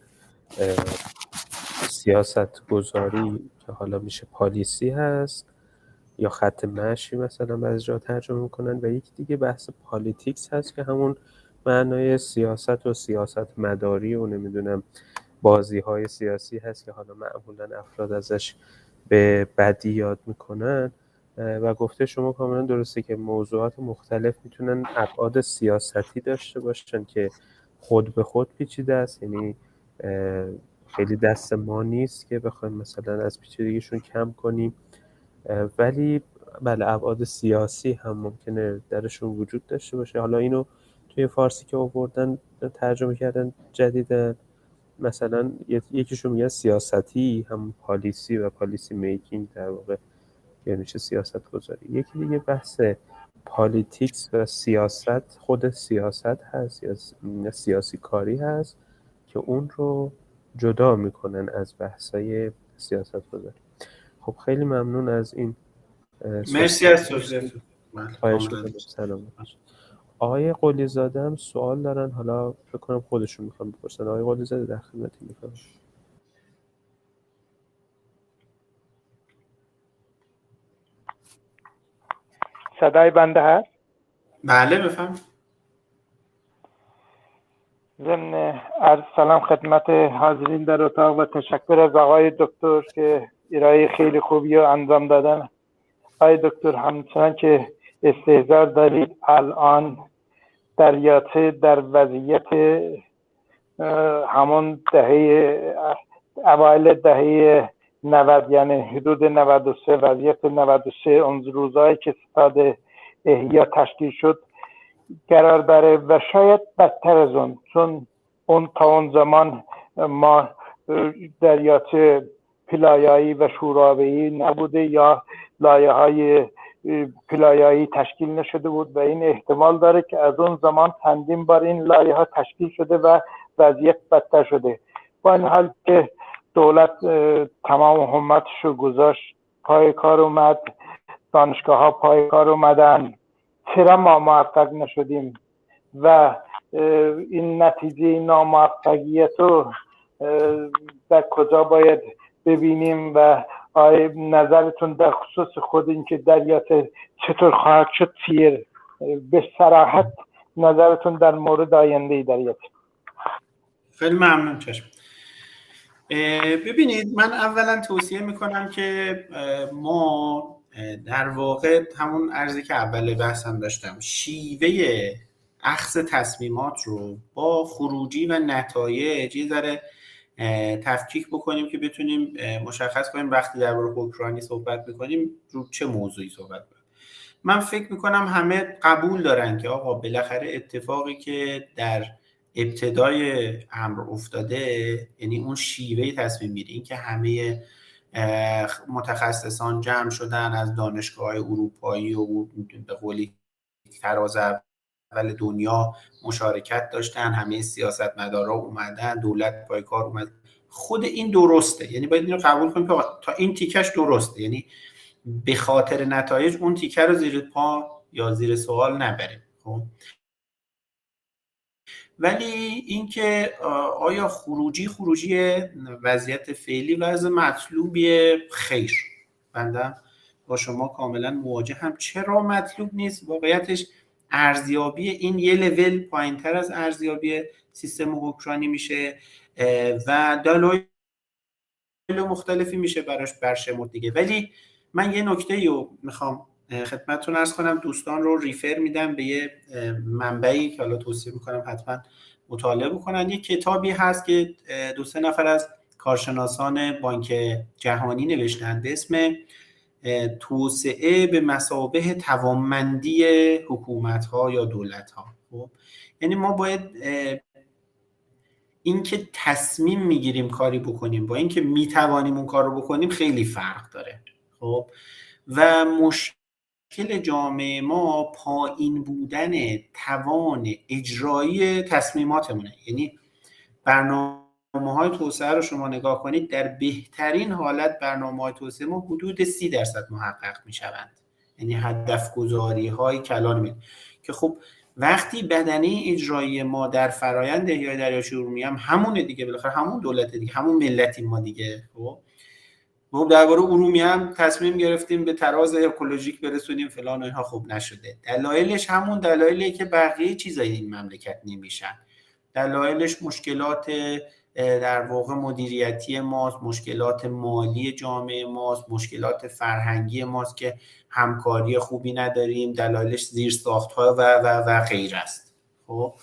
سیاست گذاری که حالا میشه پالیسی هست یا خط مشی مثلا بعضی جا ترجمه میکنن و یکی دیگه بحث پالیتیکس هست که همون معنای سیاست و سیاست مداری و نمیدونم بازی های سیاسی هست که حالا معمولا افراد ازش به بدی یاد میکنن و گفته شما کاملا درسته که موضوعات مختلف میتونن ابعاد سیاستی داشته باشن که خود به خود پیچیده است، یعنی خیلی دست ما نیست که بخوایم مثلا از پیچیدگیشون کم کنیم، ولی بله ابعاد سیاسی هم ممکنه درشون وجود داشته باشه. حالا اینو توی فارسی که آوردن ترجمه کردن جدیدن مثلا یکیشون میگن سیاستی هم پالیسی و پالیسی میکینگ در واقع یعنی میشه سیاست گذاری. یکی دیگه بحث پالیتیکس و سیاست خود سیاست هست یا سیاسی کاری هست که اون رو جدا میکنن از بحثای سیاست گذاری. خب خیلی ممنون از این. مرسی از توضیح. خواهش می‌کنم. سلام. آقای قلی زاده هم سوال دارن، حالا فکر کنم خودشون میخوام بپرسن. آقای قلی زاده در خدمتتون می‌کنم. صدای بنده هست؟ بله بفهم. ضمن عرض سلام خدمت حاضرین در اتاق و تشکر از آقای دکتر که ارائه خیلی خوبی رو انجام دادن. آقای دکتر همچنان که استحضار دارید الان دریاچه در وضعیت همون دهه اوایل دهه نود یعنی حدود نود و سه وضعیت نود و سه اون روزایی که ستاد احیا تشکیل شد قرار داره و شاید بدتر از اون، چون اون تا اون زمان ما دریاچه پلایایی و شورابه‌ای نبوده یا لایه های پلایایی تشکیل نشده بود و این احتمال داره که از اون زمان چندین بار این لایه ها تشکیل شده و وضعیت بدتر شده. با این حال که دولت تمام همتش رو گذاشت پای کار اومد، دانشگاه ها پای کار اومدن، چرا ما موفق نشدیم و این نتیجه ناموفقیت رو در کجا باید ببینیم و آیا نظرتون در خصوص خود این که دریاچه چطور خواهد شد چیه؟ به صراحت نظرتون در مورد آینده دریاچه. خیلی ممنون. چشم. ببینید، من اولا توصیه میکنم که ما در واقع همون عرضی که اول بحثم داشتم، شیوه اخذ تصمیمات رو با خروجی و نتایج یه ذره تفکیک بکنیم که بتونیم مشخص کنیم وقتی درباره اوکراینی صحبت میکنیم رو چه موضوعی صحبت کنیم. من فکر میکنم همه قبول دارن که آقا بالاخره اتفاقی که در ابتدای امر افتاده، یعنی اون شیوه تصمیم گیری، این که همه متخصصان جمع شدن از دانشگاه‌های اروپایی و به قولی تراز اول دنیا مشارکت داشتن، همه سیاستمدارا اومدن، دولت پای کار اومد، خود این درسته. یعنی باید این رو قبول کنیم که تا این تیکش درسته، یعنی به خاطر نتایج اون تیکه رو زیر پا یا زیر سوال نبریم. خب ولی اینکه آیا خروجی خروجی وضعیت فعلی وضع مطلوبیه؟ خیر، بنده با شما کاملا مواجهم. چرا مطلوب نیست؟ واقعیتش ارزیابی این یه لول پایین‌تر از ارزیابی سیستم اوکراینی میشه و دلایل مختلفی میشه براش برشمرد دیگه. ولی من یه نکته رو میخوام خدمتتون عرض کنم، دوستان رو ریفر میدم به یه منبعی که حالا توصیه میکنم حتما مطالعه بکنن. یه کتابی هست که دو سه نفر از کارشناسان بانک جهانی نوشتن به اسم توسعه به مثابه توانمندی حکومت‌ها یا دولت‌ها. خب یعنی ما باید اینکه تصمیم میگیریم کاری بکنیم با اینکه میتوانیم اون کار رو بکنیم خیلی فرق داره. خب و مشکل جامعه ما پایین بودن توان اجرایی تصمیماتمونه. یعنی برنامه‌های توسعه رو شما نگاه کنید، در بهترین حالت برنامه‌های توسعه ما حدود سی درصد محقق میشوند، یعنی هدف گذاری های کلان می که خب وقتی بدنه اجرایی ما در فرایند احیای دریاچه ارومیه هم همونه دیگه، بالاخره همون دولت دیگه، همون ملتی ما دیگه. خب ما درباره ارومیه هم تصمیم گرفتیم به تراز اکولوژیک برسونیم فلان و اینها، خوب نشده. دلایلش همون دلایلیه که بقیه چیزای این مملکت نمیشن. دلایلش مشکلات در واقع مدیریتی ماست، مشکلات مالی جامعه ماست، مشکلات فرهنگی ماست که همکاری خوبی نداریم، دلایلش زیرساخت‌ها و و و غیره است. خب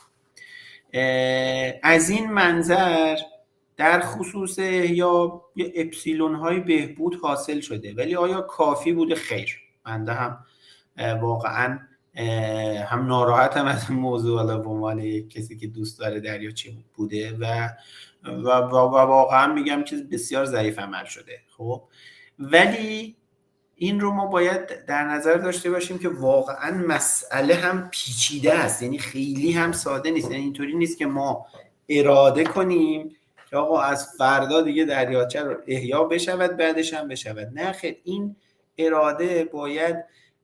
از این منظر در خصوص یا یه اپسیلون های بهبود حاصل شده، ولی آیا کافی بوده؟ خیر. بنده هم واقعا هم ناراحتم از این موضوع، حالا به عنوان کسی که دوست داره دریاچه بوده و و, و واقعا میگم که بسیار ضعیف عمل شده. خب ولی این رو ما باید در نظر داشته باشیم که واقعا مسئله هم پیچیده است، یعنی خیلی هم ساده نیست. یعنی اینطوری نیست که ما اراده کنیم که آقا از فردا دیگه دریاچه رو احیا بشود بعدش هم بشود. نه خیر، این اراده باید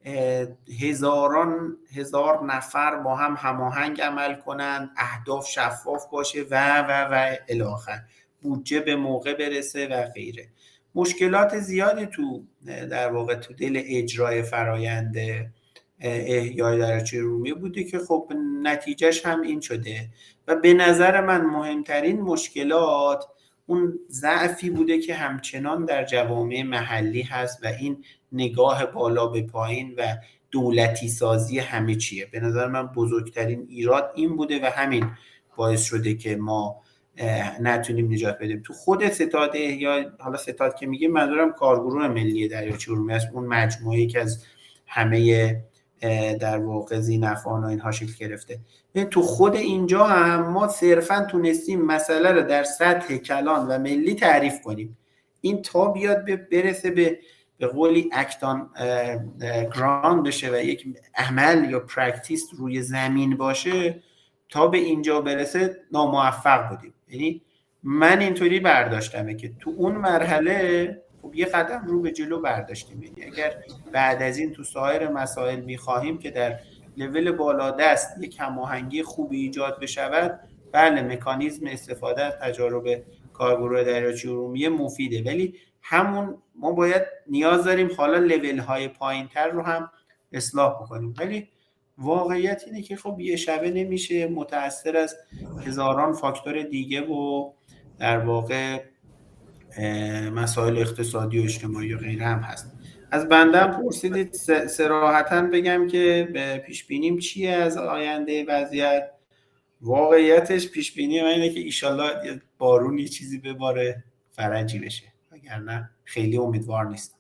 هزاران هزار نفر با هم هماهنگ عمل کنند، اهداف شفاف باشه و و و الی آخر، بودجه به موقع برسه و غیره. مشکلات زیادی تو در واقع تو دل اجرای فرایند احیای دریاچه ارومیه بوده که خب نتیجهش هم این شده و به نظر من مهمترین مشکلات اون ضعفی بوده که همچنان در جوامع محلی هست و این نگاه بالا به پایین و دولتی سازی همه چیه. به نظر من بزرگترین ایراد این بوده و همین باعث شده که ما نتونیم نجات بدیم. تو خود ستاد احیا، حالا ستاد که میگه منظورم کارگروه ملی دریاچه ارومیه است، اون مجموعه‌ای که از همه در واقع ذی‌نفعان و اینها شکل گرفته. تو خود اینجا هم ما صرفا تونستیم مسئله رو در سطح کلان و ملی تعریف کنیم. این تا بیاد برسه به به قولی اکتان گراند بشه و یک عمل یا پرکتیس روی زمین باشه، تا به اینجا برسه ناموفق بودیم. یعنی من اینطوری برداشتمه که تو اون مرحله خب یه قدم رو به جلو برداشتیم. یعنی اگر بعد از این تو سایر مسائل می‌خواهیم که در لول بالادست یک هماهنگی خوبی ایجاد بشود، بله مکانیزم استفاده از تجارب کارگروه دریاچه ارومیه مفیده، ولی همون ما باید نیاز داریم حالا لول های پایین تر رو هم اصلاح بکنیم. ولی واقعیت اینه که خب یه شبه نمیشه، متأثر از هزاران فاکتور دیگه و در واقع مسائل اقتصادی و اجتماعی و غیره هم هست. از بندم پرسیدید، صراحتاً بگم که به پیش بینیم چیه از آینده وضعیت. واقعیتش پیش بینی من اینه که ایشالله بارونی چیزی بباره فرجی بشه، وگرنه خیلی امیدوار نیستم.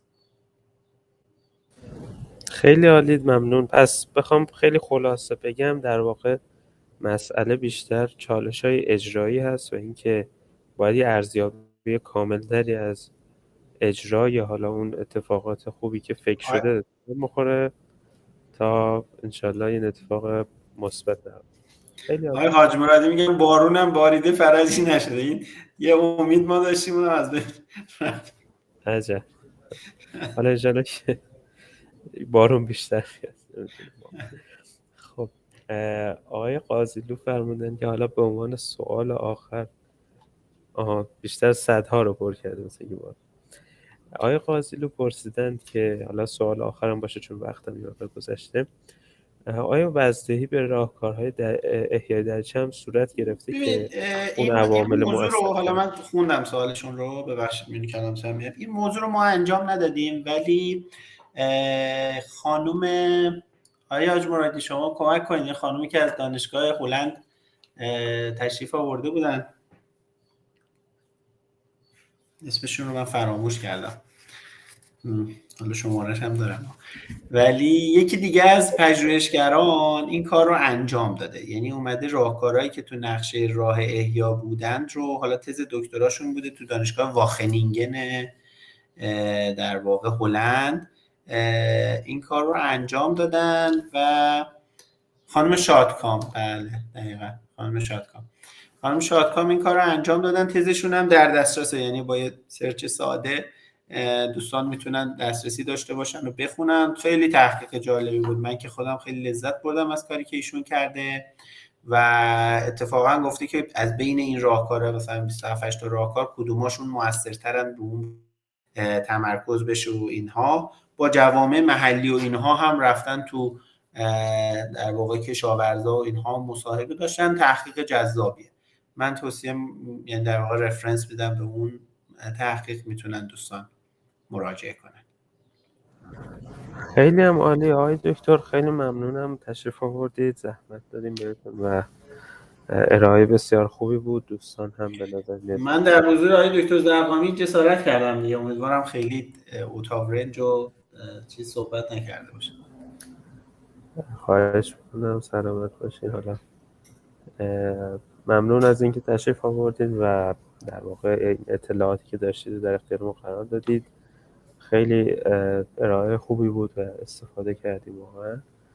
خیلی عالی، ممنون. پس بخوام خیلی خلاصه بگم، در واقع مسئله بیشتر چالش‌های اجرایی هست و اینکه باید یه ارزیابی کامل‌تری از اجرا یا حالا اون اتفاقات خوبی که فکر شده بخوره تا انشالله این اتفاق مثبت در خیلی آقای حاج مرادی میگن بارونم باریده فرجی نشده. این یه امید ما داشتیم اونم از بین رفت. عجب. حالا انشالله که بارون بیشتر بیاد. خب آقای قاضیلو فرمودن که حالا به عنوان سوال آخر، آها بیشتر صدها رو پر کرده مثل که بار. آقای قاضیلو پرسیدند که حالا سوال آخرم باشه چون وقتم یاد گذشته، آیا وزدهی به راهکارهای احیای دریچه هم صورت گرفته که اون عوامل مؤثر؟ حالا من خوندم سوالشون رو، ببخشید میونی کلام سمیت. این موضوع رو ما انجام ندادیم، ولی خانم آیا حاج مرادی شما کمک کنید، خانومی که از دانشگاه هلند تشریف آورده بودن، اسمشون رو من فراموش کردم، حالا شمارش هم دارم، ولی یکی دیگه از پژوهشگران این کار رو انجام داده. یعنی اومده راهکارهایی که تو نقشه راه احیا بودند رو، حالا تز دکتراشون بوده تو دانشگاه واخنینگن در واقع هلند، این کار رو انجام دادن و خانم شادکام، بله دقیقاً خانم شادکام خانم شادکام این کار رو انجام دادن. تزشون هم در دسترسه، یعنی با یه سرچ ساده دوستان میتونن دسترسی داشته باشن و بخونن. خیلی تحقیق جالبی بود، من که خودم خیلی لذت بردم از کاری که ایشون کرده و اتفاقا گفته که از بین این راهکارها، مثلا بیست و هفت تا راهکار، کدوماشون موثرترن رو اون تمرکز بشه و اینها. با جوامع محلی و اینها هم رفتن تو در واقع کشاورزا و اینها مصاحبه داشتن. تحقیق جذابیه، من توصیه یعنی در واقع رفرنس میدم به اون تحقیق، میتونن دوستان مراجعه کنن. خیلی هم عالی آقای دکتر، خیلی ممنونم تشریف آوردید، زحمت دادیم بهتون و ارائه بسیار خوبی بود. دوستان هم به نظر میاد من در حضور آقای دکتر زرقامی جسارت کردم دیگه، امیدوارم خیلی اوت آف رنج و چیز صحبت نکرده باشم. خواهش می‌کنم، سلامت باشین. حالا ممنون از اینکه تشریف آوردید و در واقع اطلاعاتی که داشتید در اختیار ما قرار دادید. خیلی ارائه خوبی بود و استفاده کردیم واقعا.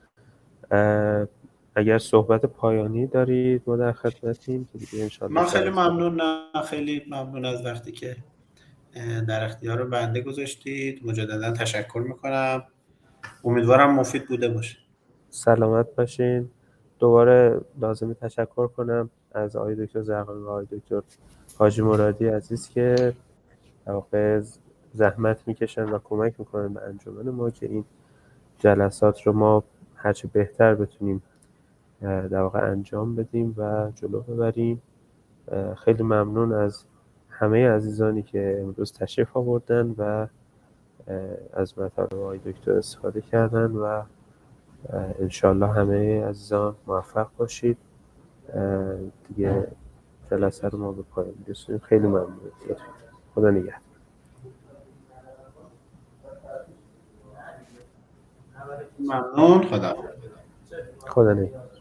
اگر صحبت پایانی دارید ما در خدمتیم که دیگه انشالله. من خیلی ممنون نه خیلی ممنون از وقتی که در اختیار بنده گذاشتید. مجددا تشکر میکنم، امیدوارم مفید بوده باشه. سلامت باشین. دوباره لازمه تشکر کنم از آقای دکتر زرقامی و آقای دکتر حاجی مرادی عزیز که در واقع زحمت میکشن و کمک میکنن به انجمن ما که این جلسات رو ما هرچی بهتر بتونیم در واقع انجام بدیم و جلو ببریم. خیلی ممنون از همه عزیزانی که امروز تشریف آوردن و از مطالب آقای دکتر استفاده کردن و انشالله همه عزیزان موفق باشید. دیگه جلسه رو ما به پایان می‌رسونیم. خیلی ممنون. خدا نگهدار. ممنون. خدا خدا نگهدار.